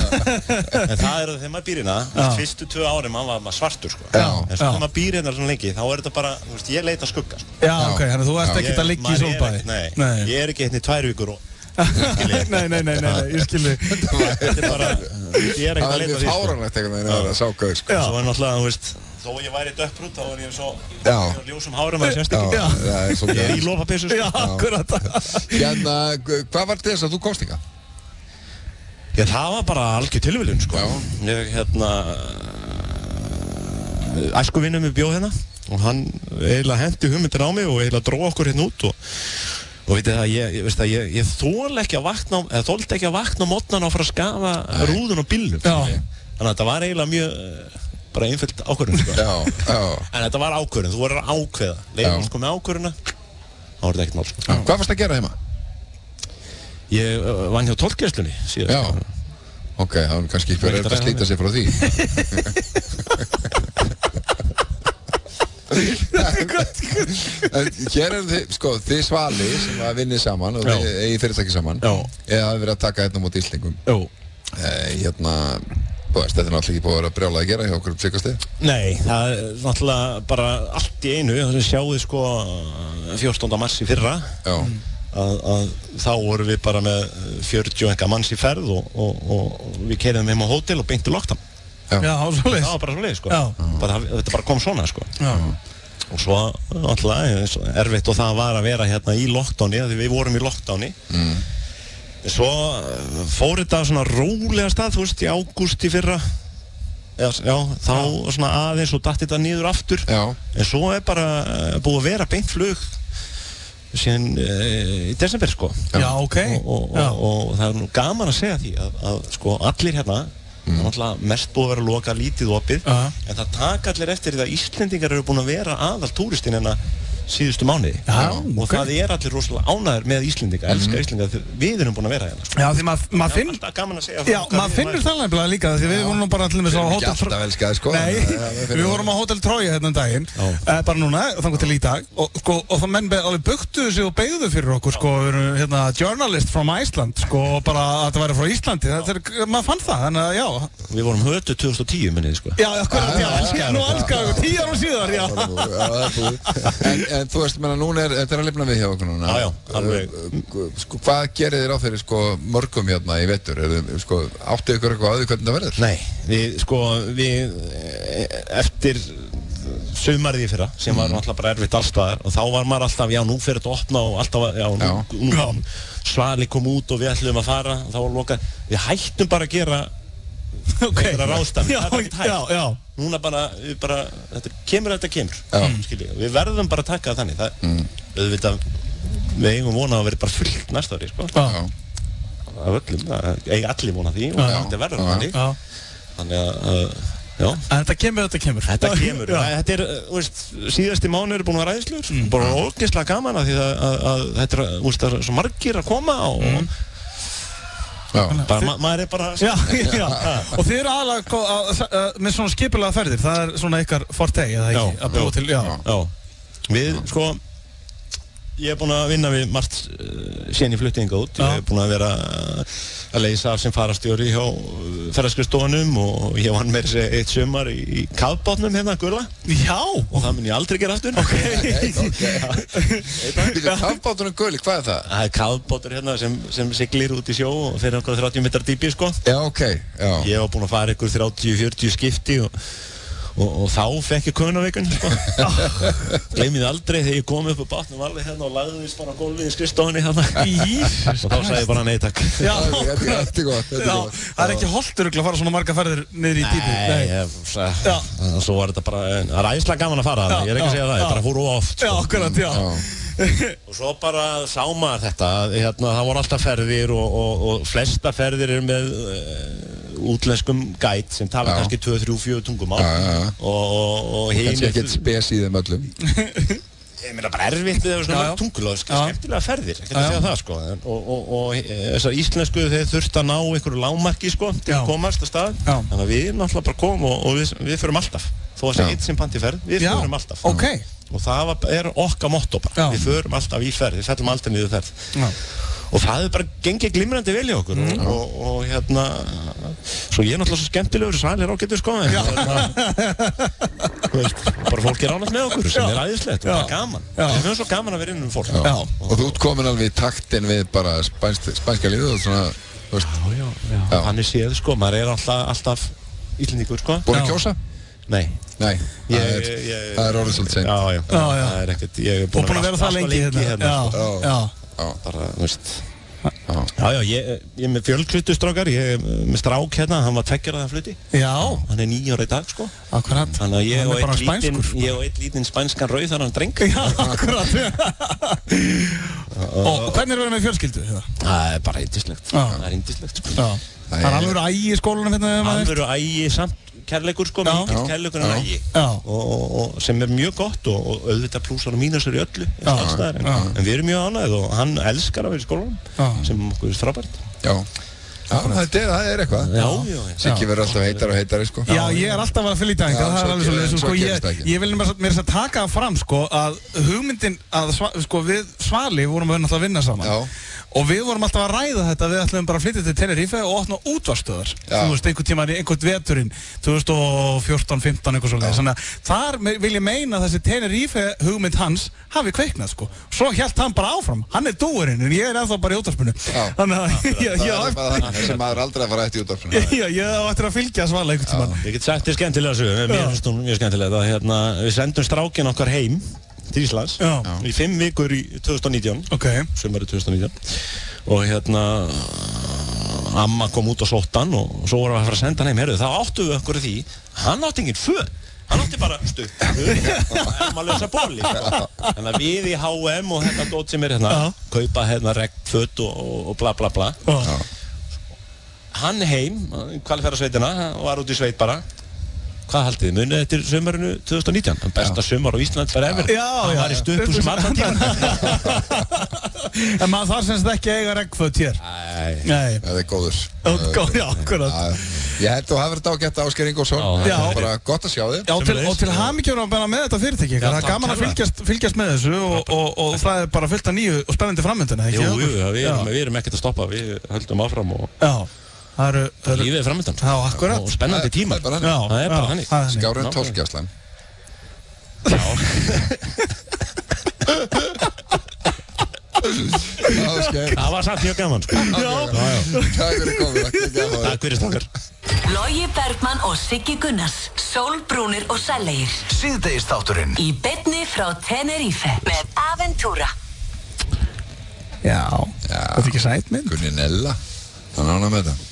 En það er að þegar maður býr hérna, fyrstu 2 árin maður var svartur sko. En svo þegar maður býr hérna svona lengi, þá er þetta bara, þú veist, ég leita skugga sko. Já, ok, þannig að þú ert ekkert að liggja í sólbæði. Nei, ég er ekki hérna í 2 vikur og... Nei, ég skilji. Þetta er bara, ég er ekkert að leita því sko. Það er mjög fáránlegt einhvern veginn að sáka þau sko. Svo er náttúrulega, þú veist, þó ég væri dökkbrúnn, þá er ég svo ljósum hárum að það sést ekki. Ég er í lopapeysu sko. Já, akkurat. Hérna, hvað var þess að þú komst ykkar? Já, það var bara algjör tilviljun, sko. Ég, æskuvinur mig bjóð hérna og hann eiginlega hendi hugmyndir á mig og eiginlega dró okkur hérna út og veitir það, ég þoldi ekki að vakna á mótnana og fara að skafa rúðun á bílnum. Þannig að þetta var eiginlega mjög bara einföld ákvörðun, sko. En þetta var ákvörðun, þú voru að ákveða. Leifum sko með ákvörðuna, þá var þetta ekkert mál, sko. Hvað varst að gera heima? Ég vann hjá tollgæslunni síðast. Ok, það var kannski ekki verið að slíta sig frá því. Hér þið, sko, þið Svali sem að vinni saman og þið eigi fyrirtæki saman eða hafi verið að taka hérna mót Íslendingum. Þetta er náttúrulega ekki búið að vera brjálað að gera hjá okkur Sigastið? Nei, það er náttúrulega bara allt í einu, það sem sjáðu sko 14. mars í fyrra að þá vorum við bara með 40 eitthvað manns í ferð og við keyrðum heim á hótel og beinti lockdown. Já, það var bara svo leið, sko. Þetta bara kom svona, sko. Og svo náttúrulega erfitt og það var að vera hérna í lockdowni, því við vorum í lockdowni. Svo fór þetta svona rólega stað, þú veist, í ágúst í fyrra. Já, þá svona aðeins og datt þetta niður aftur. En svo bara búið að vera beint flug síðan í desember, sko. Já, ok. Og það er nú gaman að segja því að sko allir hérna, það er náttúrulega mest búið að vera loka lítið opið, en það taka allir eftir því að Íslendingar eru búin að vera aðal túristinn hérna síðustu mánuði og það er allir rosalega ánægðir með Íslendinga, elska Íslendinga þegar við erum búin að vera hérna. Já, því maður finnur gaman að segja. Já, maður finnur það nefnilega líka því við vorum nú bara allir með svo Hótel Trója. Nei, við vorum á Hótel Trója hérna daginn, bara núna, þangað til í dag og það menn alveg buktuðu sig og beigðu fyrir okkur, sko, við erum hérna journalist from Iceland, sko, bara að þetta væri frá Íslandi, maður fann það, þannig að já. Við vorum hötu 2010, minnið, sko. Já, nú elskar við 10 árum síðar, já. En þú veist, núna þetta er að lifna við hjá okkur núna. Já, alveg. Sko, hvað gerir þér á þeirri, sko, mörgum hérna í vetur? Sko, áttu ykkur eitthvað á því hvernig það verður? Nei, við eftir sumarið í fyrra, sem var náttúrulega bara erfitt allstaðar, og þá var maður alltaf, já, nú fyrir þetta að opna og alltaf, nú Svali kom út og við ætlum að fara, og þá var lokað. Við hættum bara að gera ráðstafn, það er ekkert hægt. Núna bara, þetta kemur, skilji. Við verðum bara að taka það þannig. Auðvitað, við eigum vonað að vera bara fullt næsta ári, sko. Af öllum, eigi allir vonað því og þetta verður þannig. Þannig að, já. En þetta kemur. Þetta kemur. Þetta er, síðasti mánuður er búin að vera æðislegur. Bara ógeðslega gaman að því að þetta er, svo margir að koma og maður er bara og þið eru aðalega með svona skipulega ferðir, það er svona ykkar forte eða ekki að búa til, við, sko ég er búin að vinna við margt síðan í fluttinga út, ég er búin að vera að leysa af sem farastjóri hjá ferðaskrifstofunum og ég vann með þessi eitt sumar í kafbátnum hérna, Gulla. Já! Og það mun ég aldrei gera aftur. Ok. Kafbátunum Gulli, hvað er það? Það er kafbátur hérna sem siglir út í sjó og fyrir okkur 30 metrar dýpi, sko. Já, ok. Ég var búin að fara ykkur 30-40 skipti og þá fekk ég köfunaveikun, sko. Gleymið aldrei þegar ég kom upp á bátnum alveg hérna og lagðist bara á gólfið í skrifstofunni hérna. Og þá sagði ég bara nei takk. Já, þetta er gott. Það er ekki holtur að fara svona marga ferðir niður í dýpi. Nei, svo var þetta bara, það er æðislega gaman að fara það, ég er ekki að segja það, ég bara fór oft. Já, akkurat, já. Og svo bara sá maður þetta, það voru alltaf ferðir og flesta ferðir eru með útlenskum guide sem tala kannski 2, 3, 4 tungumál og kannski ekkert spes í þeim öllum. Ég meina bara erfitt við svona tungulóð, skemmtilega ferðir, ekki að segja það, sko. Og þessar íslensku þeir þurft að ná einhverju lágmarki, sko, til að komast á stað. Þannig að við náttúrulega bara komum og við förum alltaf. Þó að það sé eitt sem panti ferð, við förum alltaf. Og það er okkar motto bara, við förum alltaf í ferð, við fellum aldrei niður ferð. Og það hefur bara gengið glimrandi vel í okkur og hérna, svo ég er náttúrulega svo skemmtilegur, Svalir ágætur, sko, en bara fólk er ánægt með okkur sem er æðislegt og bara gaman. Við höfum svo gaman að vera innan fólk. Og þú ert komin alveg í taktin við bara spænska lífið og svona, þú veist. Já, hann er séð, sko, maður er alltaf Íslendingur, sko. Búin að kjósa? Nei, það er orðið svolítið seint. Já, það er ekkert, ég er búin að vera það lengi hérna. Bara, þú veist, Já, ég er með fjölkluttustrákar, ég er með strák hérna, hann var 2 ára flutti. Já. Hann er 9 ára í dag, sko. Akkurat. Þannig að ég og einn lítinn spænskan rauð, þannig að hann dreng. Já, akkurat. Og hvernig verður með fjölskyldu? Það er bara yndislegt. Það er yndislegt, sko. Já. Það er alveg ægi í skólanum hérna? Alveg ægi samt. Kærleikur sko, mikill kærleikur en ægi og sem er mjög gott og auðvitað plúsar og mínusar í öllu en við erum mjög ánægð og hann elskar að vera í skólanum sem okkur er frábært. Já, það er eitthvað. Siggi verður alltaf heitar og heitari sko. Já, ég er alltaf að fylgja í daginn, það er alveg svolítið sko, ég vil mér að taka fram sko að hugmyndin að sko við Svali vorum að vinna saman. Og við vorum alltaf að ræða þetta, við ætlum bara að flytja til Tenerife og opna útvarpsstöðvar. Þú veist, einhvern tímann í einhvern veturinn, 2014-15 eitthvað svolítið. Þannig að þar vil ég meina að þessi Tenerife hugmynd hans hafi kveiknað, sko. Svo hélt hann bara áfram. Hann er dúurinn, en ég er ennþá bara í útvarpinu. Þannig að þessi maður aldrei að fara eftir í útvarpinu. Já, ég á eftir að fylgja Svala einhvern tímann. Ég get sagt þér skemmtilega sögu, mér finnst hún mjög skemmtilega. Við sendum strákinn okkar heim til Íslands í 5 vikur í 2019 sumari 2019 og amma kom út á sóttan og svo vorum við að fara að senda hann heim þá áttu við okkur því hann átti engin föt hann átti bara ermalösa bóli þannig að við í H&M og þetta dót sem er kaupa regnföt og bla bla bla hann heim kvalifærasveitina og var út í sveit bara. Hvað haldið þið? Munið eftir sumarinu 2019? Besta sumar á Ísland fyrir ever. Já. Var í stöpu sem allan tíma. En maður þarf semst ekki eiga regnföt hér. Nei. Það er góður. Já, akkurat. Ég held að hafa þetta ágætt Ásgeir Ingólfsson. Já. Bara gott að sjá þig. Já, og til hamingjum með þetta fyrirtæki. Það er gaman að fylgjast með þessu og það er bara fullt af nýju og spennandi framhundina. Jú, við erum ekkert að stoppa. Við höldum áfram og... Lífið er framöndan og spennandi tíma. Það er bara hannig. Skárinn tólkjafslan. Það var samt mjög gaman. Takk fyrir komið. Takk fyrir strákar. Logi Bergmann og Siggi Gunnars, sólbrúnir og sællegir. Síðdegisþátturinn í beinni frá Tenerife með Aventura. Já, þetta er ekki sæt mynd. Gunni Nella. Þannig að hana með þetta.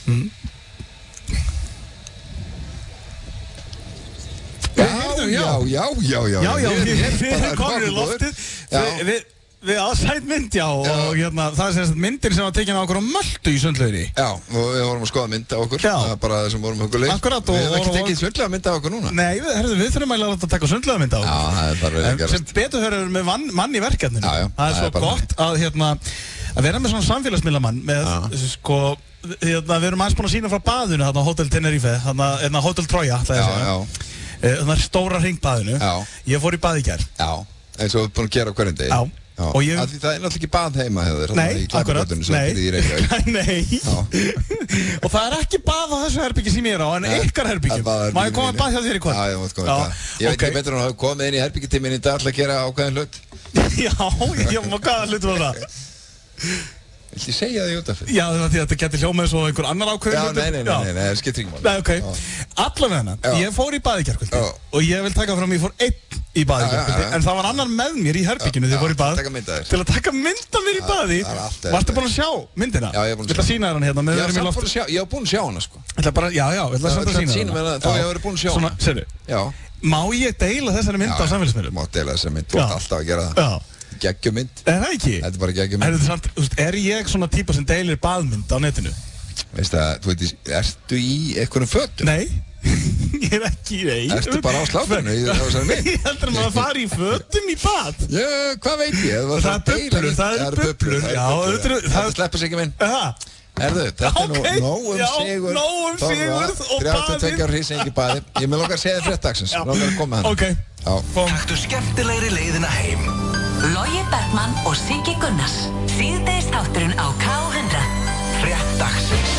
Já, við erum komin í loftið. Við ásætt mynd, já, og það er semst myndir sem var tekin á okkur á Möltu í Sundlauginni. Já, og við vorum að skoða mynd á okkur, það er bara það sem vorum huguleg. Akkurat, og við hefum ekki tekið sundlega mynd á okkur núna. Nei, við þurfum að taka sundlega mynd á okkur. Já, það er bara verið að gerast. Sem betur höfum með mann í verkefninu. Það er svo gott að vera með svona samfélagsmiðlamann með, sko, við erum aðeins búin að sína frá baðinu þarna á Hotel Tenerife, þarna Hotel Troya, ætla ég að segja. Þarna stóra hringbaðinu. Ég fór í bað í gær. Já, eins og við búin að gera á hverjum degi. Já. Það er náttúrulega ekki bað heima hefur Nei, akkurat, nei. Og það er ekki bað á þessu herbyggi sem ég er á, en ykkar herbyggjum. Má ég koma að bað hjá þér í kvöld? Já, ég mátt koma að bað. Ég veit ekki betur en að hafa komið inn í herbyggitíminn í dag alltaf að gera ákveðin hlut. Já, hvaða hlut var það? Viltu ég segja það í útaf? Já, þetta getur hljómað svo einhver annar ákveðin hlut. Nei, það skiptir ekki máli. Nei, ok. Allavega, ég fór í bað í gærkvöldi og ég vil taka fram, ég fór einn í baði í gærkvöldi, en það var annar með mér í herbygginu þegar ég fór í bað til að taka mynd af mér í baði. Varstu búin að sjá myndina? Já, ég er búin að sjá. Viltu að sýna þér hann hérna? Ég var búin að sjá hana, sko. Já, ég ætla að senda að sýna hana. Þá ég var búin að sjá hana. Sérðu, má ég deila þessari mynd á samfélagsmiðlum? Má deila þessari mynd, þú ert alltaf að gera það. Geggjumynd. Er það ekki? Þetta er bara geggjumynd. Er ég svona típa sem deilir baðmynd á netinu? Veist það, þú veit, ertu í einhverjum fötum? Nei, ég er ekki í einn. Ertu bara á sláturinu í þessari mynd? Ég heldur maður að fara í fötum í bað. Já, hvað veit ég? Það er bublur. Já, þetta sleppur sig ekki minn. Erðu, þetta er nóg Sigurð og baðið. 32 ára hrísengi baði. Ég með lokkar að segja fréttagsins. Lokkar að koma hann. Taktu skemmtilegri leiðina heim. Logi Bergmann og Siggi Gunnars, síðdegisþátturinn á K100. Fréttagsins.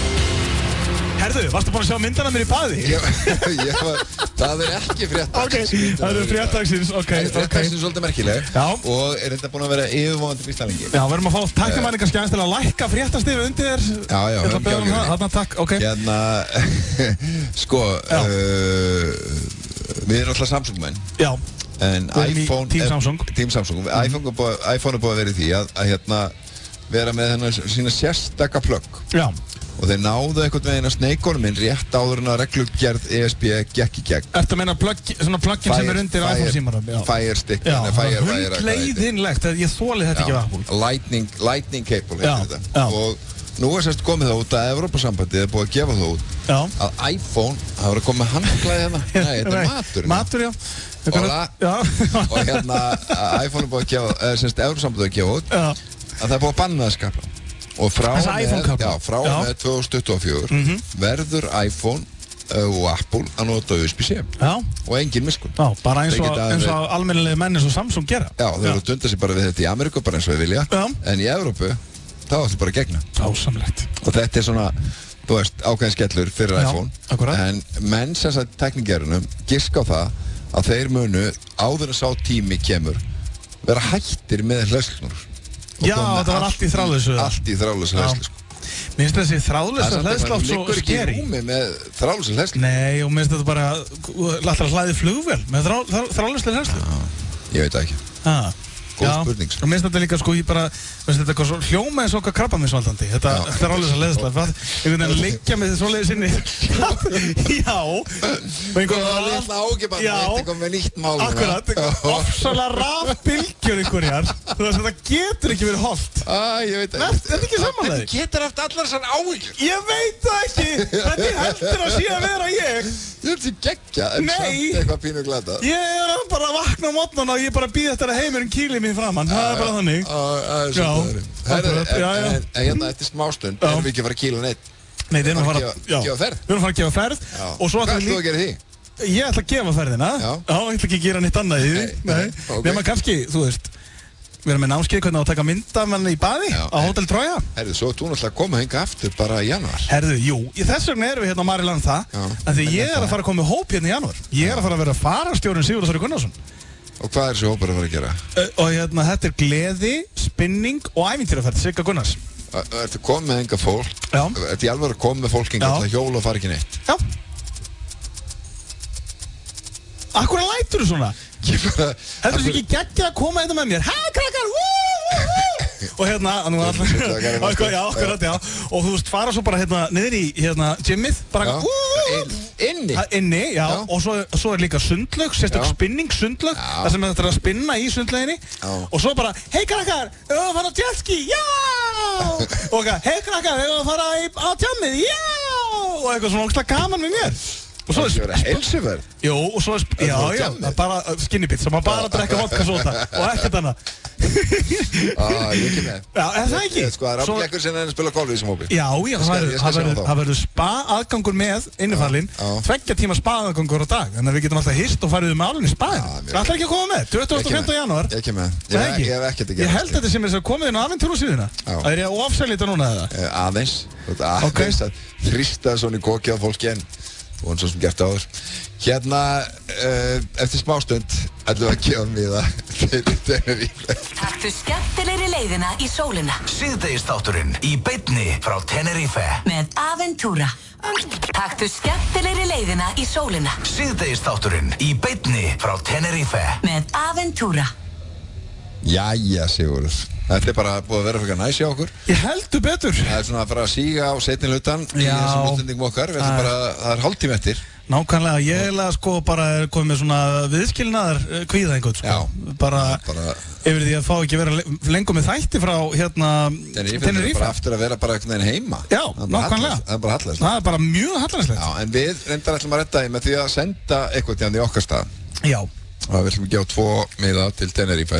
Herðu, varstu búin að sjá myndana mér í baði? Það er ekki fréttagsins. Ok, það eru fréttagsins, ok. Fréttagsins er svolítið merkileg og er þetta búin að vera yfirvofandi býstalengi. Já, verðum að fá tæknumæringar kannski aðeins til að lækka fréttastifu undir þér. Já, ég ætla að beða það, þarna takk, ok. Sko, við erum alltaf Samsung-menn. Já. En iPhone Team Samsung. iPhone er búin að vera í því að vera með hennar sína sérstaka plögg. Já. Og þeir náðu einhvern veginn að sneikonum minn rétt áður en að reglugerð ESB gekk í gegn. Ertu að meina svona plöggin sem undir iPhone símarum? Fire stick, hundleiðinlegt, ég þoli þetta ekki af Apple. Lightning cable heitir þetta. Og nú sérst komið það út að Evrópusambandið búið að gefa það út að iPhone, það voru að koma með handklæði hérna. Nei, þetta matur. Matur, já. Og hérna, iPhone búið að gefa, sérst Evrópusambandið að gefa út að það búið að banna það skapla. Og frá með 2024 verður iPhone og Apple að nota USB-C og engin miskun. Já, bara eins og almennilegi menn eins og Samsung gera. Já, þeir eru að dunda sig bara við þetta í Ameríku, bara eins og við vilja. En í Evrópu, þá ætlum bara að gegna. Ásamlegt. Og þetta svona, þú veist, ákveðin skellur fyrir iPhone. Akkurat. En menn sem sagt teknikerunum giska á það að þeir munu áður að sá tími kemur vera hættir með hleðslur. Já, þetta var allt í þráðlausu. Allt í þráðlausu hleðslu, sko. Mér finnst þessi þráðlausa hleðsla oft svo liggur ekki í skeri. rúmi með þráðlausu hleðslu. Nei, og mér finnst þetta bara, alltaf hlaðið flugvél með þráðlausu hleðslu. Ég veit það ekki. Góð spurning, sko. Og mér finnst þetta líka, sko, ég bara, finnst þetta eitthvað svo hljóma eins og okkar krabbameinsvaldandi. Þetta þráðlausa hleðsla, einhvern veginn að liggja með svoleiðis inni. Já. Það var litla ágiband, eitthvað með nýtt mál. Akkurat, ofsalega rafbylgjur einhverjar. Þú veist, þetta getur ekki verið holdt. Ég veit það. Þetta er ekki samanlega. Þetta getur haft allar þessar áhyggjur. Ég veit það ekki. Þetta heldur að sé að vera ég. Ég held sér geggja, en samt eitthvað pínu glata. Ég er bara að vakna á morgnana og ég bara býð eftir að heimurinn kýli mér framann. Það er bara þannig. En hérna eftir smástund erum við ekki að fara að kýla neitt. Nei, við erum að fara að gefa ferð. Við erum að fara að gefa ferð. Hvað ætlum þú að gera því? Ég ætla að gefa ferðina. Já, ég ætla ekki að gera neitt annað í því. Nefna kannski, þú veist, við erum með námskeið hvernig að taka myndamann í baði á Hótel Troja. Herðu, svo þú náttúrulega að koma hinga aftur bara í janúar. Herðu, jú, þess vegna erum við hérna á Mariland það, en því ég er að fara að koma með hóp hérna í janúar. Ég er að fara að vera fararstjórinn Sigurður Þóri Gunnarsson. Og hvað er þessi hópur að fara að gera? Og hérna, þetta er gleði, spinning og ævintýraferð, Sigga Gunnars. Ertu komið með hinga fólk? Já. Ertu í alveg að koma með fólk hinga til að hjóla og fara ekki neitt? Já. Akkur að lætur þú svona? Þetta er ekki geggjað að koma þetta með mér. Hæ, krakkar, og hérna, og þú veist, fara svo bara hérna niður í hérna gymmið, bara inni, já, og svo er líka sundlaug, sérstaklega spinning sundlaug, þar sem þetta er að spinna í sundlauginni, og svo bara, hei krakkar, við erum að fara á jetski, já, og hei krakkar, við erum að fara á tjammið, já, og eitthvað svona ógeðslega gaman með mér. Og svo er það heilsuverð? Jú, og svo já, bara skinny bits, maður bara að drekka vodka sóta og ekkert annað. Ég ekki með. Já, er það ekki? Sko, það er afleikur sem að spila golf í þessum hópi. Já, það verður spa-aðgangur með innifallin, 2 tíma spa-aðgangur á dag, þannig að við getum alltaf hist og farið með álinn í spaðin. Það ætlar ekki að koma með, 25. janúar. Ég ekki með. Ég hef ekkert að gera. Ég held þetta sem er komið inn á Aventúru síðuna. Það er ég að ofsælja þetta núna eða? Aðeins að þrýsta svona í kokið á fólki en og hann svo sem gert áður. Hérna, eftir smástund ætlum við að gefa miða fyrir Tenerife. Taktu skemmtilegri leiðina í sólina. Síðdegisþátturinn í beinni frá Tenerife með Aventúra. Taktu skemmtilegri leiðina í sólina. Síðdegisþátturinn í beinni frá Tenerife með Aventúra. Jæja, Sigurður. Þetta er bara búið að vera fyrir næs hjá okkur. Ég heldur betur. Það er svona að fara að síga á seinni hlutan í þessum útlendingum okkar. Við ætlum bara, það er hálftími eftir. Nákvæmlega, ég eiginlega sko bara er komið með svona viðskilnaðar kvíða einhvern sko. Bara yfir því að fá ekki vera lengur með þætti frá hérna Tenerife. Það er bara aftur að vera bara einhvern veginn heima. Já, nákvæmlega. Það er bara hallæslegt. Það er bara mjög hallæslegt. Já, en við reyndar ætlum að redda því með því að senda eitthvað til hann í okkar stað. Já. Og við ætlum að gefa 2 miða til Tenerife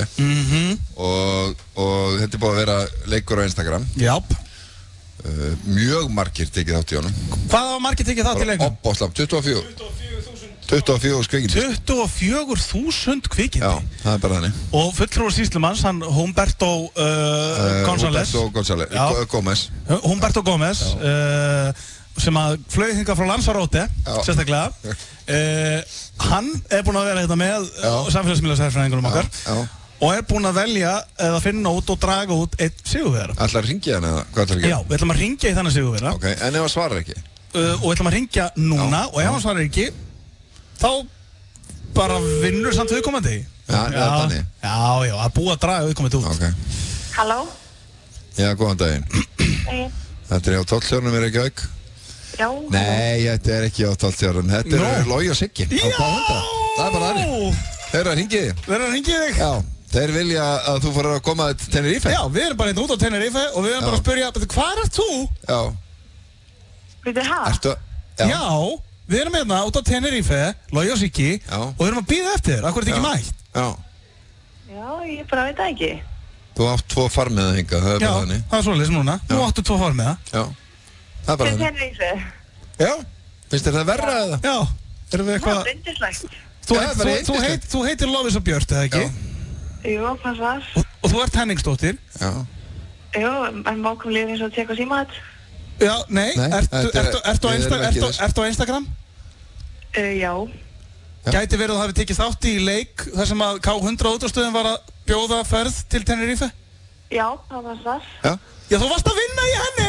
og þetta er búið að vera leikur á Instagram. Jáp. Mjög margir tekið þátt í honum. Hvað var margir tekið þátt í leikum? Opbóðslam, 24.000 kvikindi. 24.000 kvikindi? Já, það er bara þannig. Og fulltrúar sýslumanns, hann Humberto González. Humberto Gómez sem að flög hingað frá Lanzarote, sérstaklega. Hann er búinn að vera hérna með samfélagsmiðlasærfræðingunum okkar og er búinn að velja eða finna út og draga út einn sigurvegara. Ætlar að hringja hann eða hvað ætlar að gera? Já, við ætlum að hringja í þennan sigurvegara. Ok, en ef hann svarar ekki? Og við ætlum að hringja núna og ef hann svarar ekki þá bara vinnur samt viðkomandi. Já, það er þannig. Já, að búa að draga viðkomandi út. Ok. Halló? Já, góðan daginn. Þetta hjá Tollstjórnum í Reykjavík? Já. Nei, þetta ekki hjá Tollstjórnum. Þetta Logi og Siggi. Já! Það bara þannig. Þeir eru að hringja þig. Já, þeir vilja að þú fór að koma til Tenerife. Já, við erum bara út á Tenerife og við erum bara að spyrja, hvað ert þú? Já. Við þið Já, við erum hérna út á Tenerife, Logi og Siggi, og við erum að bíða eftir þér. Akkur er þetta ekki mætt? Já, ég bara veit það ekki. Þú átt 2 farmiða hingað, það bara þannig. Já, það svoleiðis núna. Nú áttu 2 farmiða. Já, það bara þannig. Tenerife? Já, finnst þér það verra eða? Já, erum við eitthvað... Það er yndislegt. Þú heitir Lovísa Björt, eða ekki? Jú, hvað var? Og þú ert Henningsdóttir? Já. Jú, en mákum lífið eins og teka síma þetta. Já, nei, ertu á Instagram? Já. Gæti verið að það hafi tekið þátt í leik þar sem að K100 útastöðin var að bjóða ferð til Tenerife? Já, það var það. Já, þú varst að vinna í henni!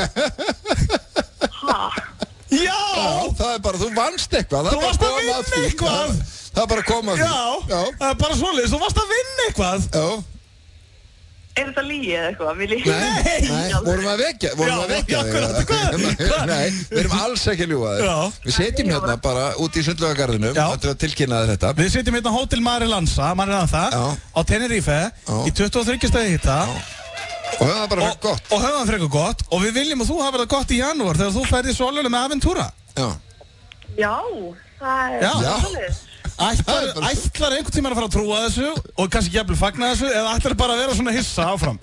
Hæ? Já! Það er bara, þú vannst eitthvað. Þú varst að vinna eitthvað! Það er bara að koma að því. Já, það er bara svoleiðis, þú varst að vinna eitthvað! Já. Er þetta lígi eða eitthvað? Nei, vorum að vekja þig. Nei, við erum alls ekki að ljúga þig. Við setjum hérna bara út í Sundlaugagarðinum að tilkynna þér þetta. Við setjum hérna hótel Mari Lanza á Tenerife í 23 stæði hitta og höfum það bara frekar gott. Og höfum það frekar gott og við viljum að þú hafa það gott í janúar þegar þú ferð í sólunum með Aventura. Já, það er svolítið. Ætlar einhvern tímann að fara að trúa þessu og kannski jafnvel fagna þessu eða ætlar bara að vera svona hissa áfram?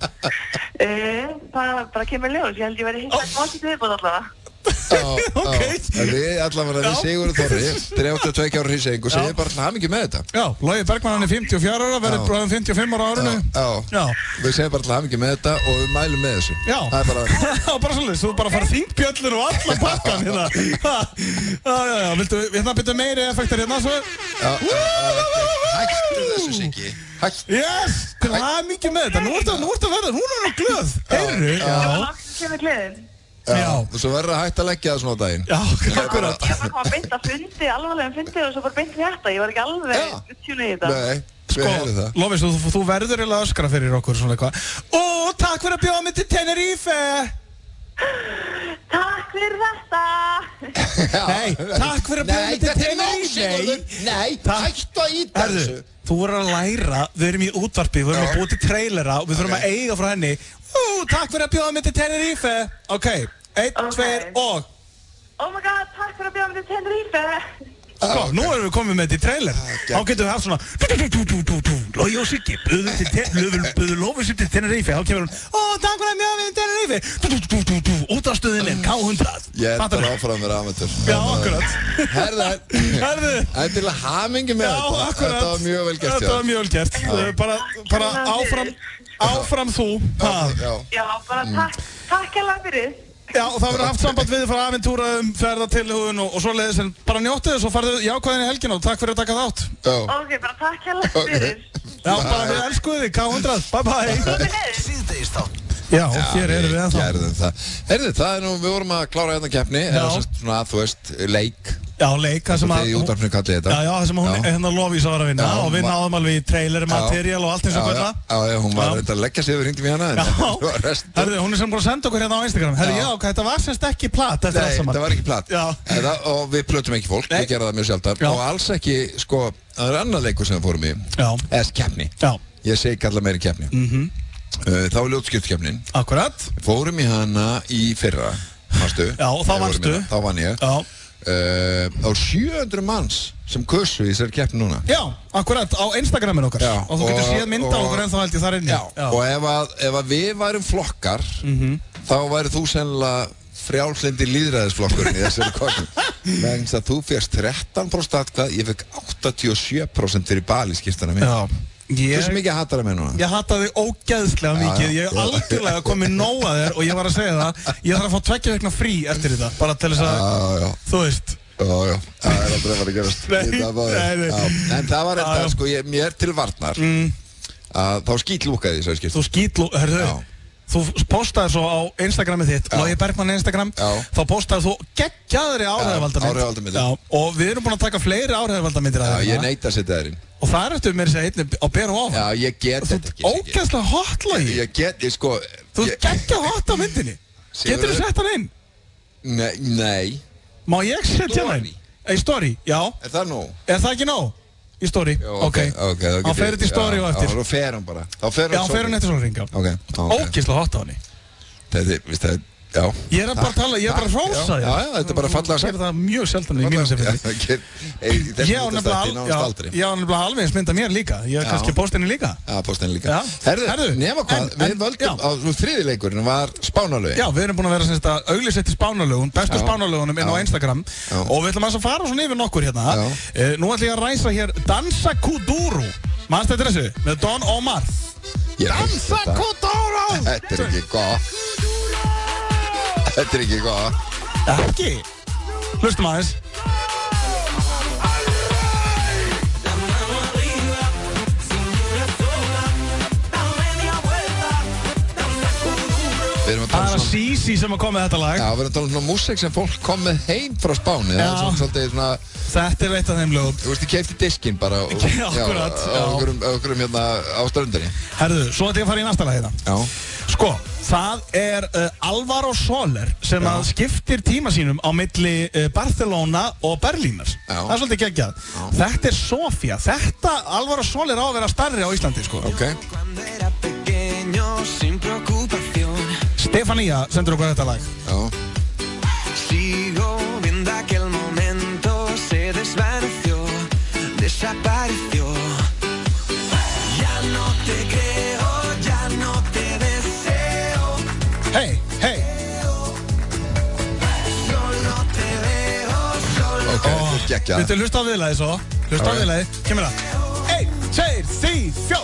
Bara kemur ljós, ég held ég verið hissa málsið viðbúð allavega. Ok. Við allavega, við Sigurður Þorri, 32 ára hýsing og segir bara hamingju með þetta. Já, Logi Bergmann hann er 54 ára, verður bráðum 55 ára á árinu. Já, við segir bara hamingju með þetta og við mælum með þessu. Já, það er bara svolítið, þú bara farið þingbjöllur og allan pakkan hérna. Já, viltu byrja meiri effektar hérna svo? Hættu þessu, Siggi. Yes, til hamingju með þetta, nú ertu að verða, hún er nú glöð. Heyrðu? Já, og svo verður að hægt að leggja það svona á daginn. Já, akkurat. Ég var bara beint að fundi, alvarlega fundi og svo bara beint þetta. Ég var ekki alveg tjúna í þetta. Nei, við heyrðum það. Lofis, þú verður eiginlega öskra fyrir okkur svona eitthvað. Takk fyrir að bjóða mig til Tenerife! Takk fyrir þetta! Nei, takk fyrir að bjóða mig til Tenerife! Nei, hættu að íta þessu. Þú verður að læra, við erum í útvarpi, við erum að búa til trailera og við þurfum að eiga frá henni. Takk fyrir að bjóða mig til Tenerife! Ok. 1, 2 og... Oh my god, takk fyrir að bjóða mig til Tenerife! Sko, nú erum við komið með þetta í trailer. Þá getum við haft svona... Logi og Siggi, buðu Lofis upp til Tenerife. Þá kemur hún... Takk fyrir að bjóða mig til Tenerife! Út á stöðinni, K100. Ég er bara áfram með amateur. Já, akkurat. Herðu. Það er til að hamingi með þetta. Já, akkurat. Þetta var mjög vel gert. Þetta var mjög vel gert. Bara áfram þú. Já, bara takk hérlega fyrir. Já, og það verður haft samband við frá Aventura ferðatilhugun og svoleiðis, en bara njóttu þess og farðu jákvæðin í helgina og takk fyrir að taka þátt. Ok, bara takk hérlega fyrir. Já, bara við elskuðu þig, K100, bye bye. Já, hér erum við ennþá. Gerðum það. Heyrðu, það er nú, við vorum að klára hérna keppni, eða svona, þú veist, leik. Já, leik, það sem að... Þið í útvarpinu kallið þetta. Já, það sem hún hérna Lovísa var að vinna og við náðum alveg í trailer, material og allt eins og hvernig. Já, hún var að leggja sig yfir hringdi við hana. Herðu, hún er sem bara að senda okkur hérna á Instagram. Herðu, já, þetta var semst ekki platt eftir allt saman. Nei, þetta var ekki platt. Og við plötum ekki fólk, við gerum það mjög sjálftar. Og alls ekki, sko, það er annar leikur sem við fórum í. Eða keppni. Ég segi kalla meiri keppni. Þá var ljótskiptkeppnin. Akkurat. Fórum í hana í fyrra, manstu? Já, og þá vannstu. Þá vann ég. Já. Á 700 manns sem kursu í þessari keppni núna. Já, akkurat, á Instagramin okkar. Já. Og þú getur séð mynda okkur en þá held ég þar inni. Já, og ef að við værum flokkar, þá væri þú sennilega frjálslyndi lýðræðisflokkurinn í þessari kosningu. Vegna að þú férst 13% atkvæði, ég fekk 87% fyrir Bali skýrstana mín. Já. Hversu mikið hatar það með núna? Ég hata þig ógeðslega mikið. Ég hef algjörlega komið nóg að þér og ég var að segja það. Ég þarf að fá 2 vikna frí eftir þetta. Bara til þess að, þú veist. Já, það er aldrei að fara að gerast. En það var þetta, sko, mér til varnar að þá skítlúkaði þessari skipti. Þú skítlúkaði, þú postaði svo á Instagramið þitt, Logi Bergmann Instagram, þá postaði þú geggjaðri áhrifavaldamynd. Og við erum búin að taka fleiri áhrifavaldamyndir að þér. Já, ég neita að setja þér inn. Og það er eftir mér að segja einnig á beru ofan. Já, ég get þetta ekki. Ógeðslega hot, Logi. Ég get, sko, Þú ert geggja hot á myndinni. Getur þú sett hann inn? Nei. Má ég setja hann inn? Í story, já. Er það nóg? Er það ekki nóg? Í story, ok. Þá fer þetta í story og eftir. Já, þá fer hann bara. Já, fer hann eftir svona ringa. Ógeðslega hot á henni. Þetta er, já. Ég er bara að tala, ég er bara að hrósa þér. Já, þetta er bara fallega sagt. Ég er það mjög sjaldan í mínu sem fyrir. Ég á nefnilega alveg eins mynda mér líka. Ég er kannski póstinni líka. Já, póstinni líka. Herðu, nema hvað, við völdum á þriðileikurinn var Spánarlögin. Já, við erum búin að vera semst að auglýsa Spánarlögun, bestu Spánarlögunum inn á Instagram. Og við ætlum að fara svona yfir nokkur hérna. Nú ætlum ég að ræsa hér Dansa Kuduro. Manstu þetta þessu? Með Don Omar. Dansa Kuduro! Þetta er ekki gott. Þetta er ekki góð. Ekki? Hlustum aðeins. Það er Sisi sem að koma með þetta lag. Já, við erum að tala um svona músík sem fólk kom með heim frá Spáni. Þetta er eitt af þeim lögum. Þú veist, ég keypti diskinn bara Akkurat. Okkurum hérna á ströndinni. Herðu, svo ætlum ég að fara í næsta lag hérna. Já. Sko, það er Alvaro Soler sem að skiptir tíma sínum á milli Barcelona og Berlínar. Það er svolítið geggjað. Þetta er Sofía. Þetta Alvaro Soler á að vera starri á Íslandi, sko. Ok. Stefania sendur okkur þetta lag. Já. Sigo viendo aquel momento, se desvaneció, desapareció. Ya no te creo, ya no te deseo. Hey, hey. Solo te veo, solo te veo. Ok, geggjað. Viltu hlusta á viðlagið svo? Hlusta á viðlagið. Kemur það. 1, 2, 3, 4.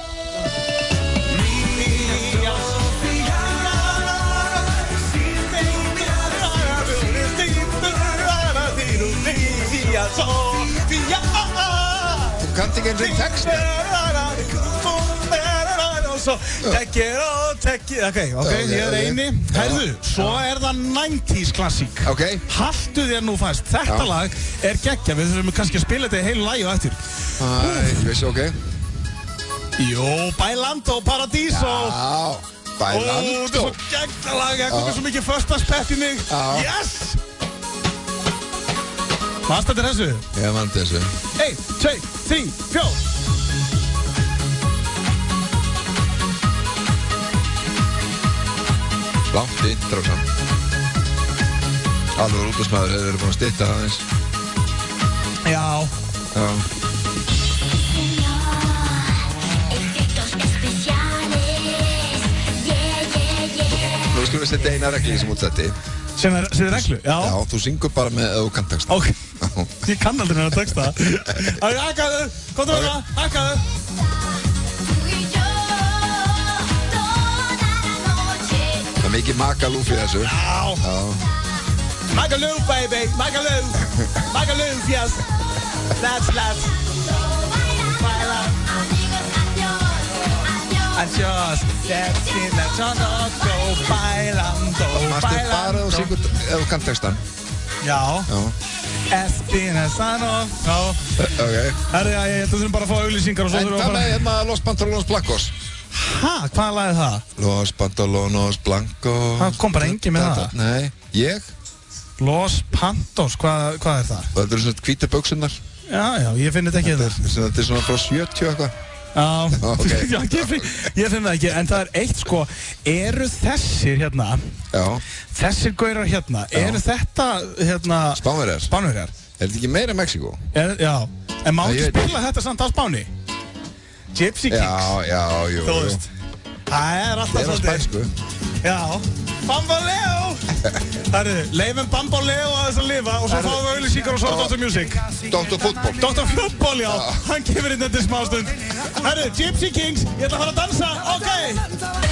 Þú kannt ekki eins og texta. Ok, ég er eini. Herðu, svo er það 90's klassík. Ok. Haltu þér nú fast. Þetta lag er geggja. Við þurfum kannski að spila þetta í heilu lagi og eftir. Ég veist, ok. Jó, Bailando Paradiso. Já, Bailando. Þetta er svo geggja lag. Það komið svo mikið föstastepp í mig. Yes! Manstu þetta þessu? Ég mann þessu. 1, 2, 3, 4. Langt intro samt. Alveg útastmaður hefur verið búin að stytta það eins. Já. Nú skulum við setja eina regli sem útsetti. Sem er reglu? Já. Já, þú syngur bara með ef þú kann texta. Ok. Ég kann aldrei með að texta. Hakkaðu, komdu með það, hakkaðu. Það er mikið Magalú fyrir þessu. Já. Magalú, baby, Magalú. Magalú, yes. Let's. Adiós, go bailando. Mástu bara og syngur ef þú kann textan. Já. Espinasano. Já. Ok. Herri, þú þurfum bara að fá auglýsingar og svo þurfum við bara... En hvað með Los Pantalones Blancos? Hæ? Hvaða lag er það? Los Pantalones Blancos. Það kom bara engin með það. Nei, ég? Los Pantos, hvað er það? Það eru svona hvítar buxurnar. Já, ég finn þetta ekki þér. Þetta er svona frá 70 eitthvað. Já, ég finn það ekki, en það er eitt sko, eru þessir hérna, þessir gaurar hérna, eru þetta hérna... Spánverjar? Spánverjar. Er þetta ekki meira Mexíkó? Já, en má ekki spila þetta samt á Spáni? Gypsy Kings? Já, jú. Þú veist, það er alltaf svolítið. Það er á spænsku. Já, Bamboleo! Það eru, leifum Bamboleo að þess að lifa og svo fáum við auglýsingar og svo er Dr. Music. Dr. Fútból. Dr. Fútból, já. Hann kemur inn eftir smástund. Það eru, Gypsy Kings, ég ætla að fara að dansa, ok!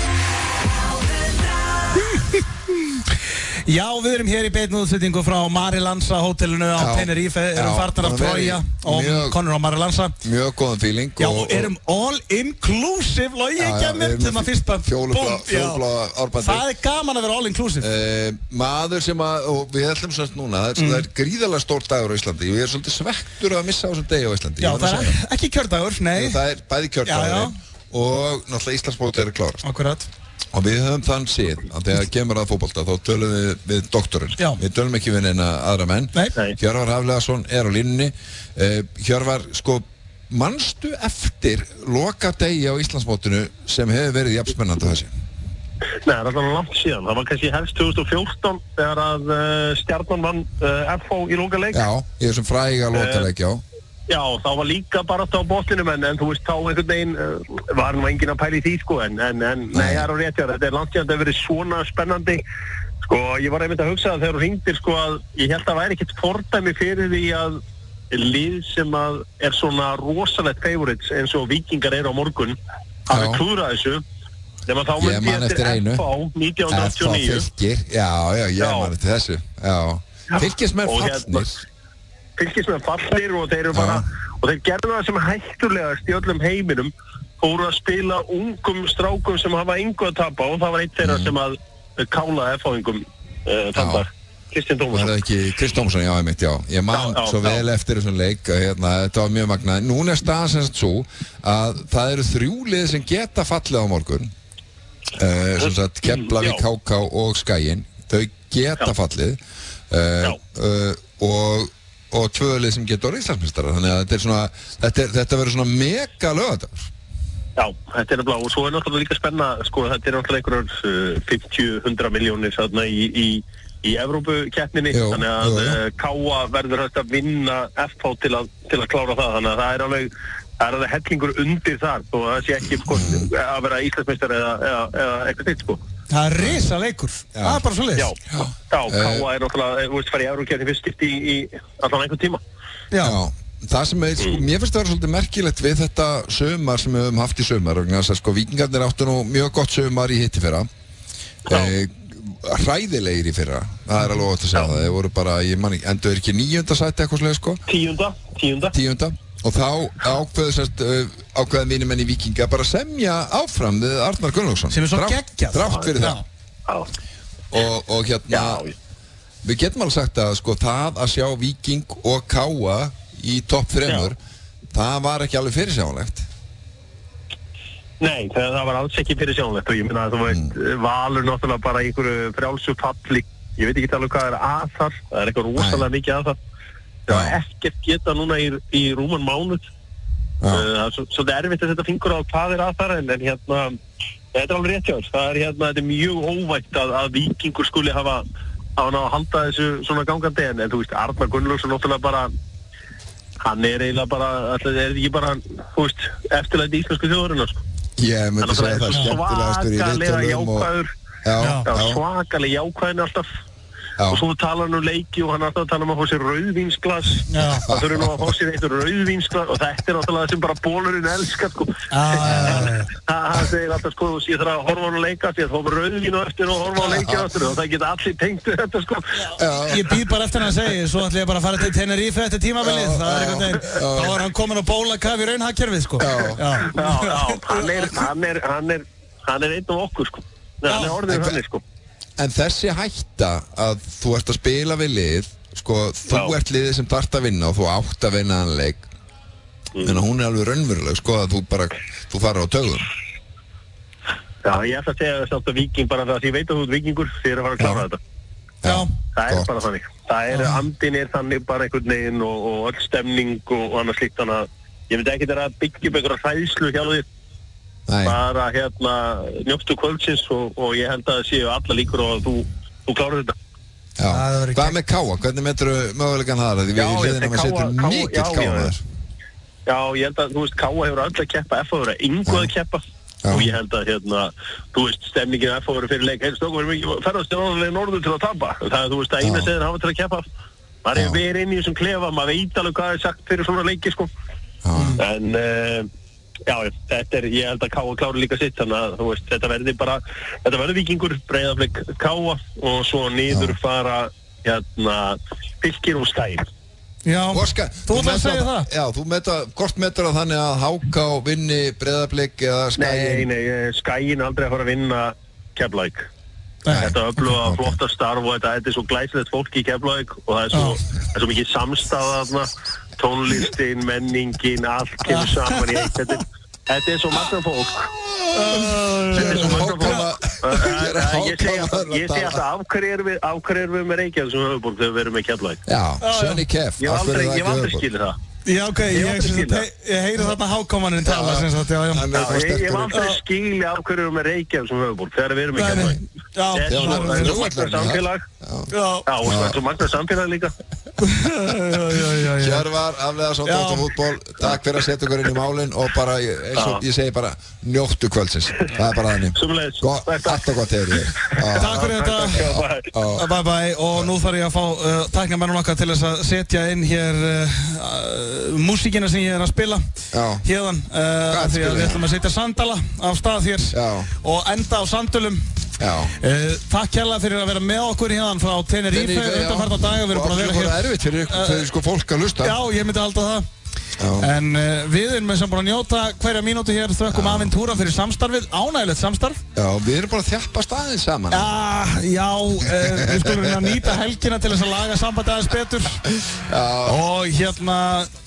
Já, við erum hér í beinni útsettingu frá Marilansa hótelinu á Tenerife, erum farnar af Troja og konur á Marilansa. Mjög góðan feeling. Já, og erum all inclusive, og ég ekki að mynd hérna fyrsta. Fjólubláða árbandi. Það er gaman að vera all inclusive. Maður sem að, og við ætlum semst núna, það er gríðarlega stór dagur á Íslandi. Ég er svolítið svektur að missa á þessum degi á Íslandi. Já, það er ekki kjördagur, nei. Það er bæði kjördagurinn og náttúrulega Íslandsmótið er að klárast. Akkurat. Og við höfum þann síð að þegar kemur að fótbolta þá tölum við doktorinn. Við tölum ekki við neina aðra menn. Hjörvar Hafliðason á línunni. Hjörvar, sko, manstu eftir lokadegi á Íslandsmótinu sem hefur verið jafn spennandi þessi? Nei, það er alltaf langt síðan. Það var kannski helst 2014 þegar að Stjarnan vann FH í lokaleik. Já, í þessum fræga lokaleik, já. Já, þá var líka bara á botninum en þú veist, þá einhvern veginn var nú enginn að pæla í því, sko, en nei, það er á rétt hjá þetta er langt síðan að það hefur verið svona spennandi, sko, ég var einmitt að hugsa þegar þú hringdir, sko, að ég held að það væri ekkert fordæmi fyrir því að lið sem að er svona rosalegt favorites eins og Víkingar eru á morgun, hafi klúðrað þessu, nema þá myndi ég eftir FH 1989. FH Fylkir, já, ég man eftir þessu, já, Fylkismenn fallnir. Fylkismenn fallir og þeir eru bara og þeir gerðu það sem hættulegast í öllum heiminum fóru að spila ungum strákum sem hafa engu að tapa og það var eitt þeirra sem að kálaði F-fáingum þann dag, Kristján Tómasson. Var það ekki Kristján Tómasson, já, einmitt, já. Ég man svo vel eftir þessum leik, þetta var mjög magnað. Núna er staðan sem sagt svo að það eru 3 lið sem geta fallið á morgun, sem sagt Keflavík, HK og Skaginn, þau geta fallið og 2 lið sem getur Íslandsmeistarar, þannig að þetta er svona, þetta verður svona mega lögadagur. Já, þetta er nefnilega, og svo er náttúrulega líka spenna, sko, þetta er náttúrulega einhverjar 50-100 milljónir þarna í Evrópukeppninni, þannig að Káa verður hægt að vinna FH til að klára það, þannig að það er alveg hellingur undir þar, og það sé ekki að vera Íslandsmeistar eða eitthvað þitt, sko. Það er risa leikur, það er bara svo leiðis. Já, Káa er náttúrulega, þú veist, farið í Evrópukeppni fyrst skipti í allan einhvern tíma. Já, það sem er, sko, mér finnst það vera svolítið merkilegt við þetta sumar sem við höfum haft í sumar, vegna þess að sko Víkingarnir áttu nú mjög gott sumar í hittifyrra, hræðilegir í fyrra, það er alveg ótt að segja það, þeir voru bara, ég man ekki, endur ekki 9. sæti eitthvað slega, sko? 10. Og þá ákveða mínir menn í Víkinga bara semja áfram við Arnar Gunnlaugsson. Sem er svo geggjað. Þrátt fyrir það. Og hérna, við getum alveg sagt að sko það að sjá Víking og Káa í topp 3, það var ekki alveg fyrirsjáanlegt. Nei, það var alls ekki fyrirsjáanlegt og ég minna að þú veist, Valur náttúrulega bara í einhverju frjálsu falli, ég veit ekki alveg hvað er að þar, það er eitthvað rosalega mikið að þar. Það var ekkert geta núna í rúman mánuð. Það er svolítið erfitt að setja fingur á hvað er að þar en hérna, þetta er alveg rétt hjá þér. Þetta er mjög óvænt að Víkingur skuli hafa náð að halda þessu svona gangandi en þú veist, Arnar Gunnlaugsson náttúrulega bara, hann er eiginlega bara, það er ekki bara, þú veist, eftirlæti íslensku þjóðurinnar, sko. Ég myndi segja það skemmtilegastur í viðtölum og... Svakalega jákvæðin alltaf. Og svo talar hann leiki og hann alltaf tala að fá sér rauðvínsglas það þurfi nú að fá sér eitt rauðvínsglas og þetta er náttúrulega það sem bara bólurinn elskar, sko. Hann segir alltaf, sko, ég þarf að horfa á leika því að fá rauðvínu eftir og horfa á leiki eftir og það geta allir tengt þetta, sko. Ég býð bara eftir hann að segja, svo ætla ég bara að fara til Tenerife eftir tímabilið, það er einhvern veginn, þá er hann komin á bólakaf í raunhagkerfið, sko. Hann er einn af okkur, sko. Hann er orðið hann, sko. En þessi hætta að þú ert að spila við lið, sko, þú ert liðið sem þarft að vinna og þú átt að vinna þann leik. En hún er alveg raunveruleg, sko, að þú fara á tögum. Já, ég ætla að segja þess að Víking bara það að ég veit að þú ert Víkingur fyrir að fara að klára þetta. Já. Það er bara þannig. Það er, andin er þannig bara einhvern veginn og öll stemning og annað slíkt, þannig að ég myndi ekki að byggja upp einhverja hræðslu hjá þér. Bara hérna njóttu kvöldsins og ég held að það séu alla líkur og að þú klárar þetta. Já, hvað með Káa? Hvernig metur mögulegan það? Því við í liðina með setur mikill Káa þar. Já, ég held að, þú veist, Káa hefur öll að keppa, F hefur engu að keppa og ég held að, hérna, þú veist, stemningin F hefur fyrir leik, heilst okkur verður mikið ferðast í norðurlega norður til að tapa. Það er, þú veist, að eina segðin hafa til að keppa. Það er verið inn í þessum klefa, maður veit alveg hvað er sagt fyrir svona leiki, sko. En já, þetta er, ég held að Káa klári líka sitt, þannig að, þú veist, þetta verður Víkingur, Breiðablik, Káa og svo niður fara, hérna, Fylkir og Skaginn. Já, þú ætlar að segja það? Já, þú hvort metur það þannig að HK vinni Breiðablik eða Skaginn? Nei, Skaginn aldrei að fara að vinna Keflavík. Þetta öfluga flotta starf og þetta er svo glæsilegt fólk í Keflavík og það er svo mikið samstaða þarna. Tónlistin, menningin, allt kemur saman í eitt. Þetta er svo magna fólk. Þetta er svo magna fólk. Ég segi alltaf af hverju erum við með Reykjavík sem höfuðborg þegar við erum með Keflavík. Já, Svenni Kef. Ég hef aldrei skilið það. Já, ok, ég heyri þarna hákomaninn tala sem sagt, já. Ég hef aldrei skilið af hverju erum með Reykjavík sem höfuðborg þegar við erum með Keflavík. Það er svo magna samfélag. Já, og það er svo magna samfélag líka. Hjörvar, Afleiðarsson, Dóttar fútból, takk fyrir að setja okkur inn í málinn og bara, eins og ég segi bara, njóttu kvöldsins. Það er bara þannig. Sumleiðis. Allt og gott hefur ég. Takk fyrir þetta. Bye bye. Og nú þarf ég að fá tæknimennum okkar til þess að setja inn hér músíkina sem ég að spila hérðan. Því að við ætlum að setja Sandala af stað hér og enda á Sandölum. Takk kærlega fyrir að vera með okkur hérna frá Tenerife undanfarna daga. Við erum búin að vera hér. Það er erfitt fyrir sko fólk að hlusta. Já, ég myndi halda það. En við erum sem búin að njóta hverja mínútu hér, þökkum Aventúra fyrir samstarfið, ánægilegt samstarf. Já, við erum bara að þjappa staðinn saman. Já, við skulum reyna að nýta helgina til þess að laga sambandi aðeins betur. Og hérna,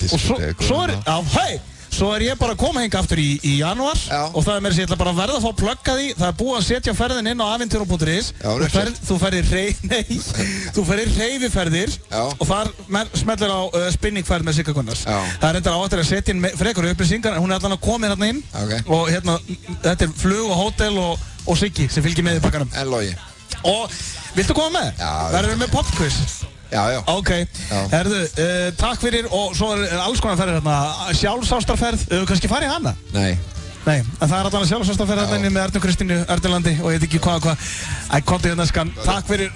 svo er ég bara að koma henga aftur í janúar og það er mér sem ég ætla bara að verða að fá plugga því. Það er búið að setja ferðin inn á aventuro.is. Þú ferðir hreyfiferðir og þar smellir á spinningferð með Sigga Gunnars. Það er reyndar áættir að setja inn frekar upplýsingar en hún er allan að koma hérna inn og hérna, þetta er flug og hótel og Siggi sem fylgir með í bakkanum. En Logi. Og viltu koma með? Verður við með popquiz? Já. Ok, herðu, takk fyrir og svo er alls konar ferðir hérna, sjálfsástarferð, hefur kannski farið í hana? Nei, en það er allan sjálfsástarferð hérna inni með Ernu Kristínu Erdilandi og ég veit ekki hvað. Komdu hérna skan, takk fyrir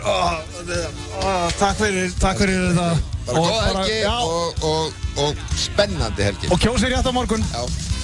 þetta. Bara góða helgi og spennandi helgi. Og kjósið rétt á morgun.